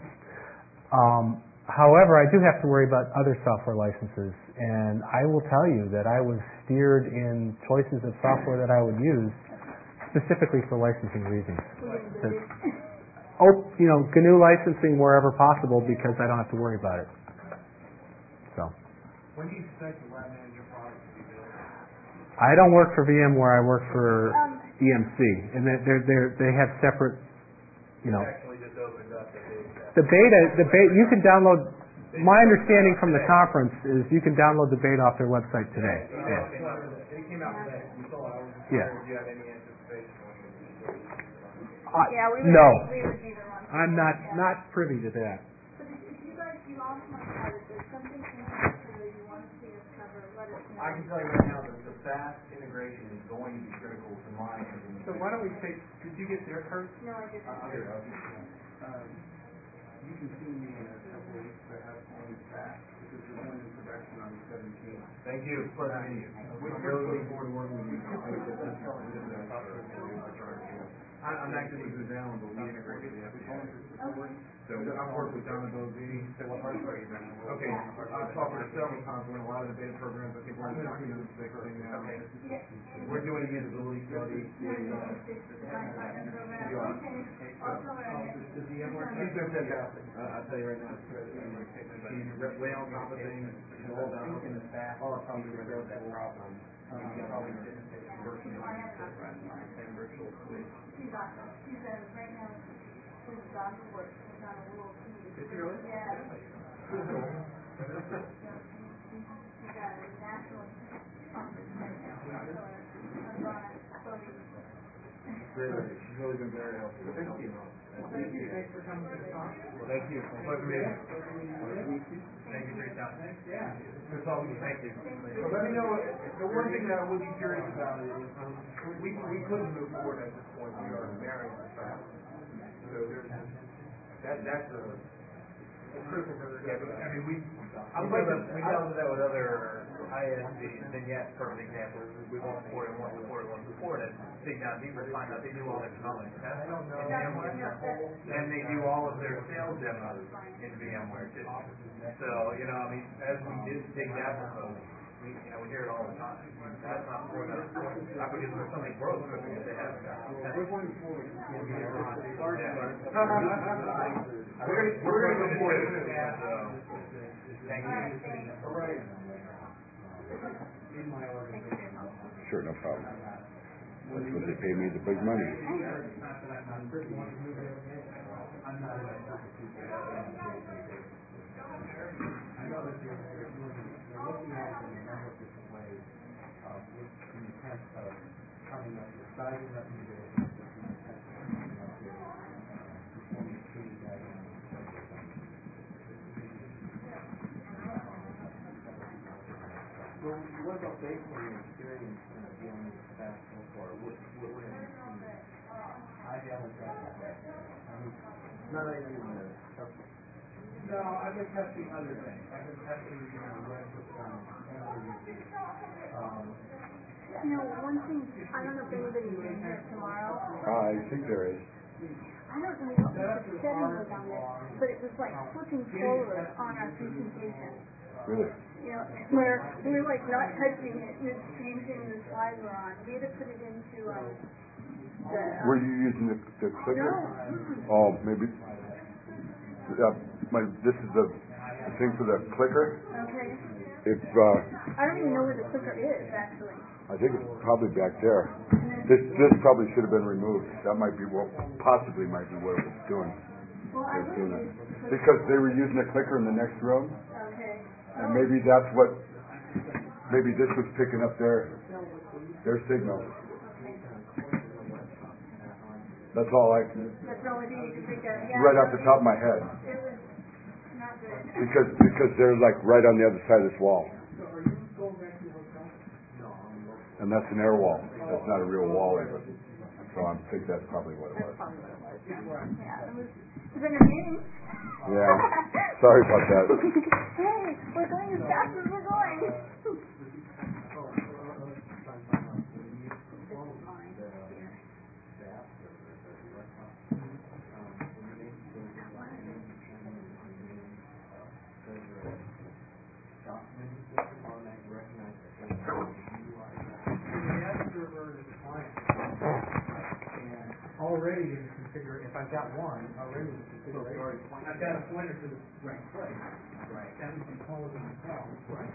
Um, However, I do have to worry about other software licenses, and I will tell you that I was steered in choices of software that I would use specifically for licensing reasons. To, oh, you know, G N U licensing wherever possible because I don't have to worry about it. So. When do you expect the Lab Manager product to be built? I don't work for VMware. I work for um, E M C, and they're, they're, they have separate, you know. Actually just opened up the beta. The beta, the beta, you can download. My understanding from the conference is you can download the beta off their website today. Yeah. It came out today. We saw it. I was just yeah. wondering if you had any anticipation on it. Uh, yeah, we would, no. we would be the ones. I'm not yeah. not privy to that. But if you guys, you also might have it. There's something in the I can tell you right now that the SaaS integration is going to be critical to my implementation. So why don't we take, did you get there first? No, I didn't. Uh, here, I'll get you. Um, you can see me in a couple of weeks that have only SaaS, because we're going in production on the seventeenth. Thank you. Pleasure meeting you. I'm really looking forward to working with you. I, I'm actually with Booz Allen, but we integrate with the F B I. So I've worked with Donna Bozzi. So what hardware are you running? Okay, I've talked with her several times. We're in a lot of the beta programs. I think we're in the document six thing now. Okay. We're doing a usability study. With, uh, Does VMware? She's been fantastic. Uh, I'll tell you right now. She's way on top of things. She's all about helping the staff. All the problems that problem. Um, probably working on and virtual suite. She's awesome. She's um, right now with Dog Sports. She's on a little team. Is she really? Yeah. She's got a national conference right now. So I'm gonna slowly. Really, she's really been very helpful. Thank you. Thank you. Thanks for coming to the talk. Thank you. Pleasure meeting you. Thank you for your time. Yeah. Good talking to you. Thank you. So let me know, the one thing that I would be curious about is, um, we, we couldn't move forward at this point, we are married to SaaS. So there's, that, that's a, a critical for the. Yeah, but, I mean, we, we dealt with, we dealt with that with other I S Ps, Vignettes, perfect example. We won't support it, won't support it, won't support it. Dig down deeper to find out they do all their development tests in VMware, and they do all of their sales demos in VMware too. So, you know, I mean, as we did dig that proposal, we, you know, we hear it all the time. That's not for them. Not because there's something broke, but because they have. We're going forward. Yeah. We're gonna, we're gonna go forward too. So, thank you. All right. Sure, no problem. That's what they pay me, the big money. I know that you're, you're looking, you're looking at it in a number of different ways, uh, with the intent of coming up with sizing recommendations, with the intent of coming up with uh, performance tuning diagrams. Well, what about based on your experience uh, dealing with staff so far? What, what, what have you seen? I haven't done that. I mean, Not that you uh, tested. no, I've been testing other things. I've been testing, you know, web performance and other issues. Um, You know, one thing, I don't know if anybody's in here tomorrow. Uh, I think there is. I don't know what the setting was on this, but it was like flipping forward on our presentation. Really? You know, where we were like not touching it, and the same thing the slides were on. We had to put it into um, the. Um, Were you using the, the clicker? No. Mm-mm. Oh, maybe. Uh, my, this is the thing for the clicker. Okay. If uh, I don't even know where the clicker is actually. I think it's probably back there. This this probably should have been removed. That might be what possibly might be what it was doing. Well, I It was would doing have it. used Because they were using a clicker in the next room, Okay. and maybe that's what. Maybe this was picking up their their signal. Okay. That's all I can. That's the only thing you can think of. Yeah. Right off the top of my head. It was not good. Because because they're like right on the other side of this wall. so are you going back to your hotel? No, I'm looking. And that's an air wall. That's not a real wall even. So I think that's probably what it That's was. probably what it was. Yeah. Yeah. It was. It was entertaining. Yeah. Sorry about that. Hey, we're going as fast as we're going. Oh, uh, uh, let's try and find out. When you propose Fine. the Here. the apps or the, the electronic, um, when you make those name, channel, and name, uh, does your documenting system automatically recognize that that's the U I? The app server is a client. And already in the configure, if I've got one, already in the configuration, I've got a pointer to the right place. Right. That would be calling on the phone. Right.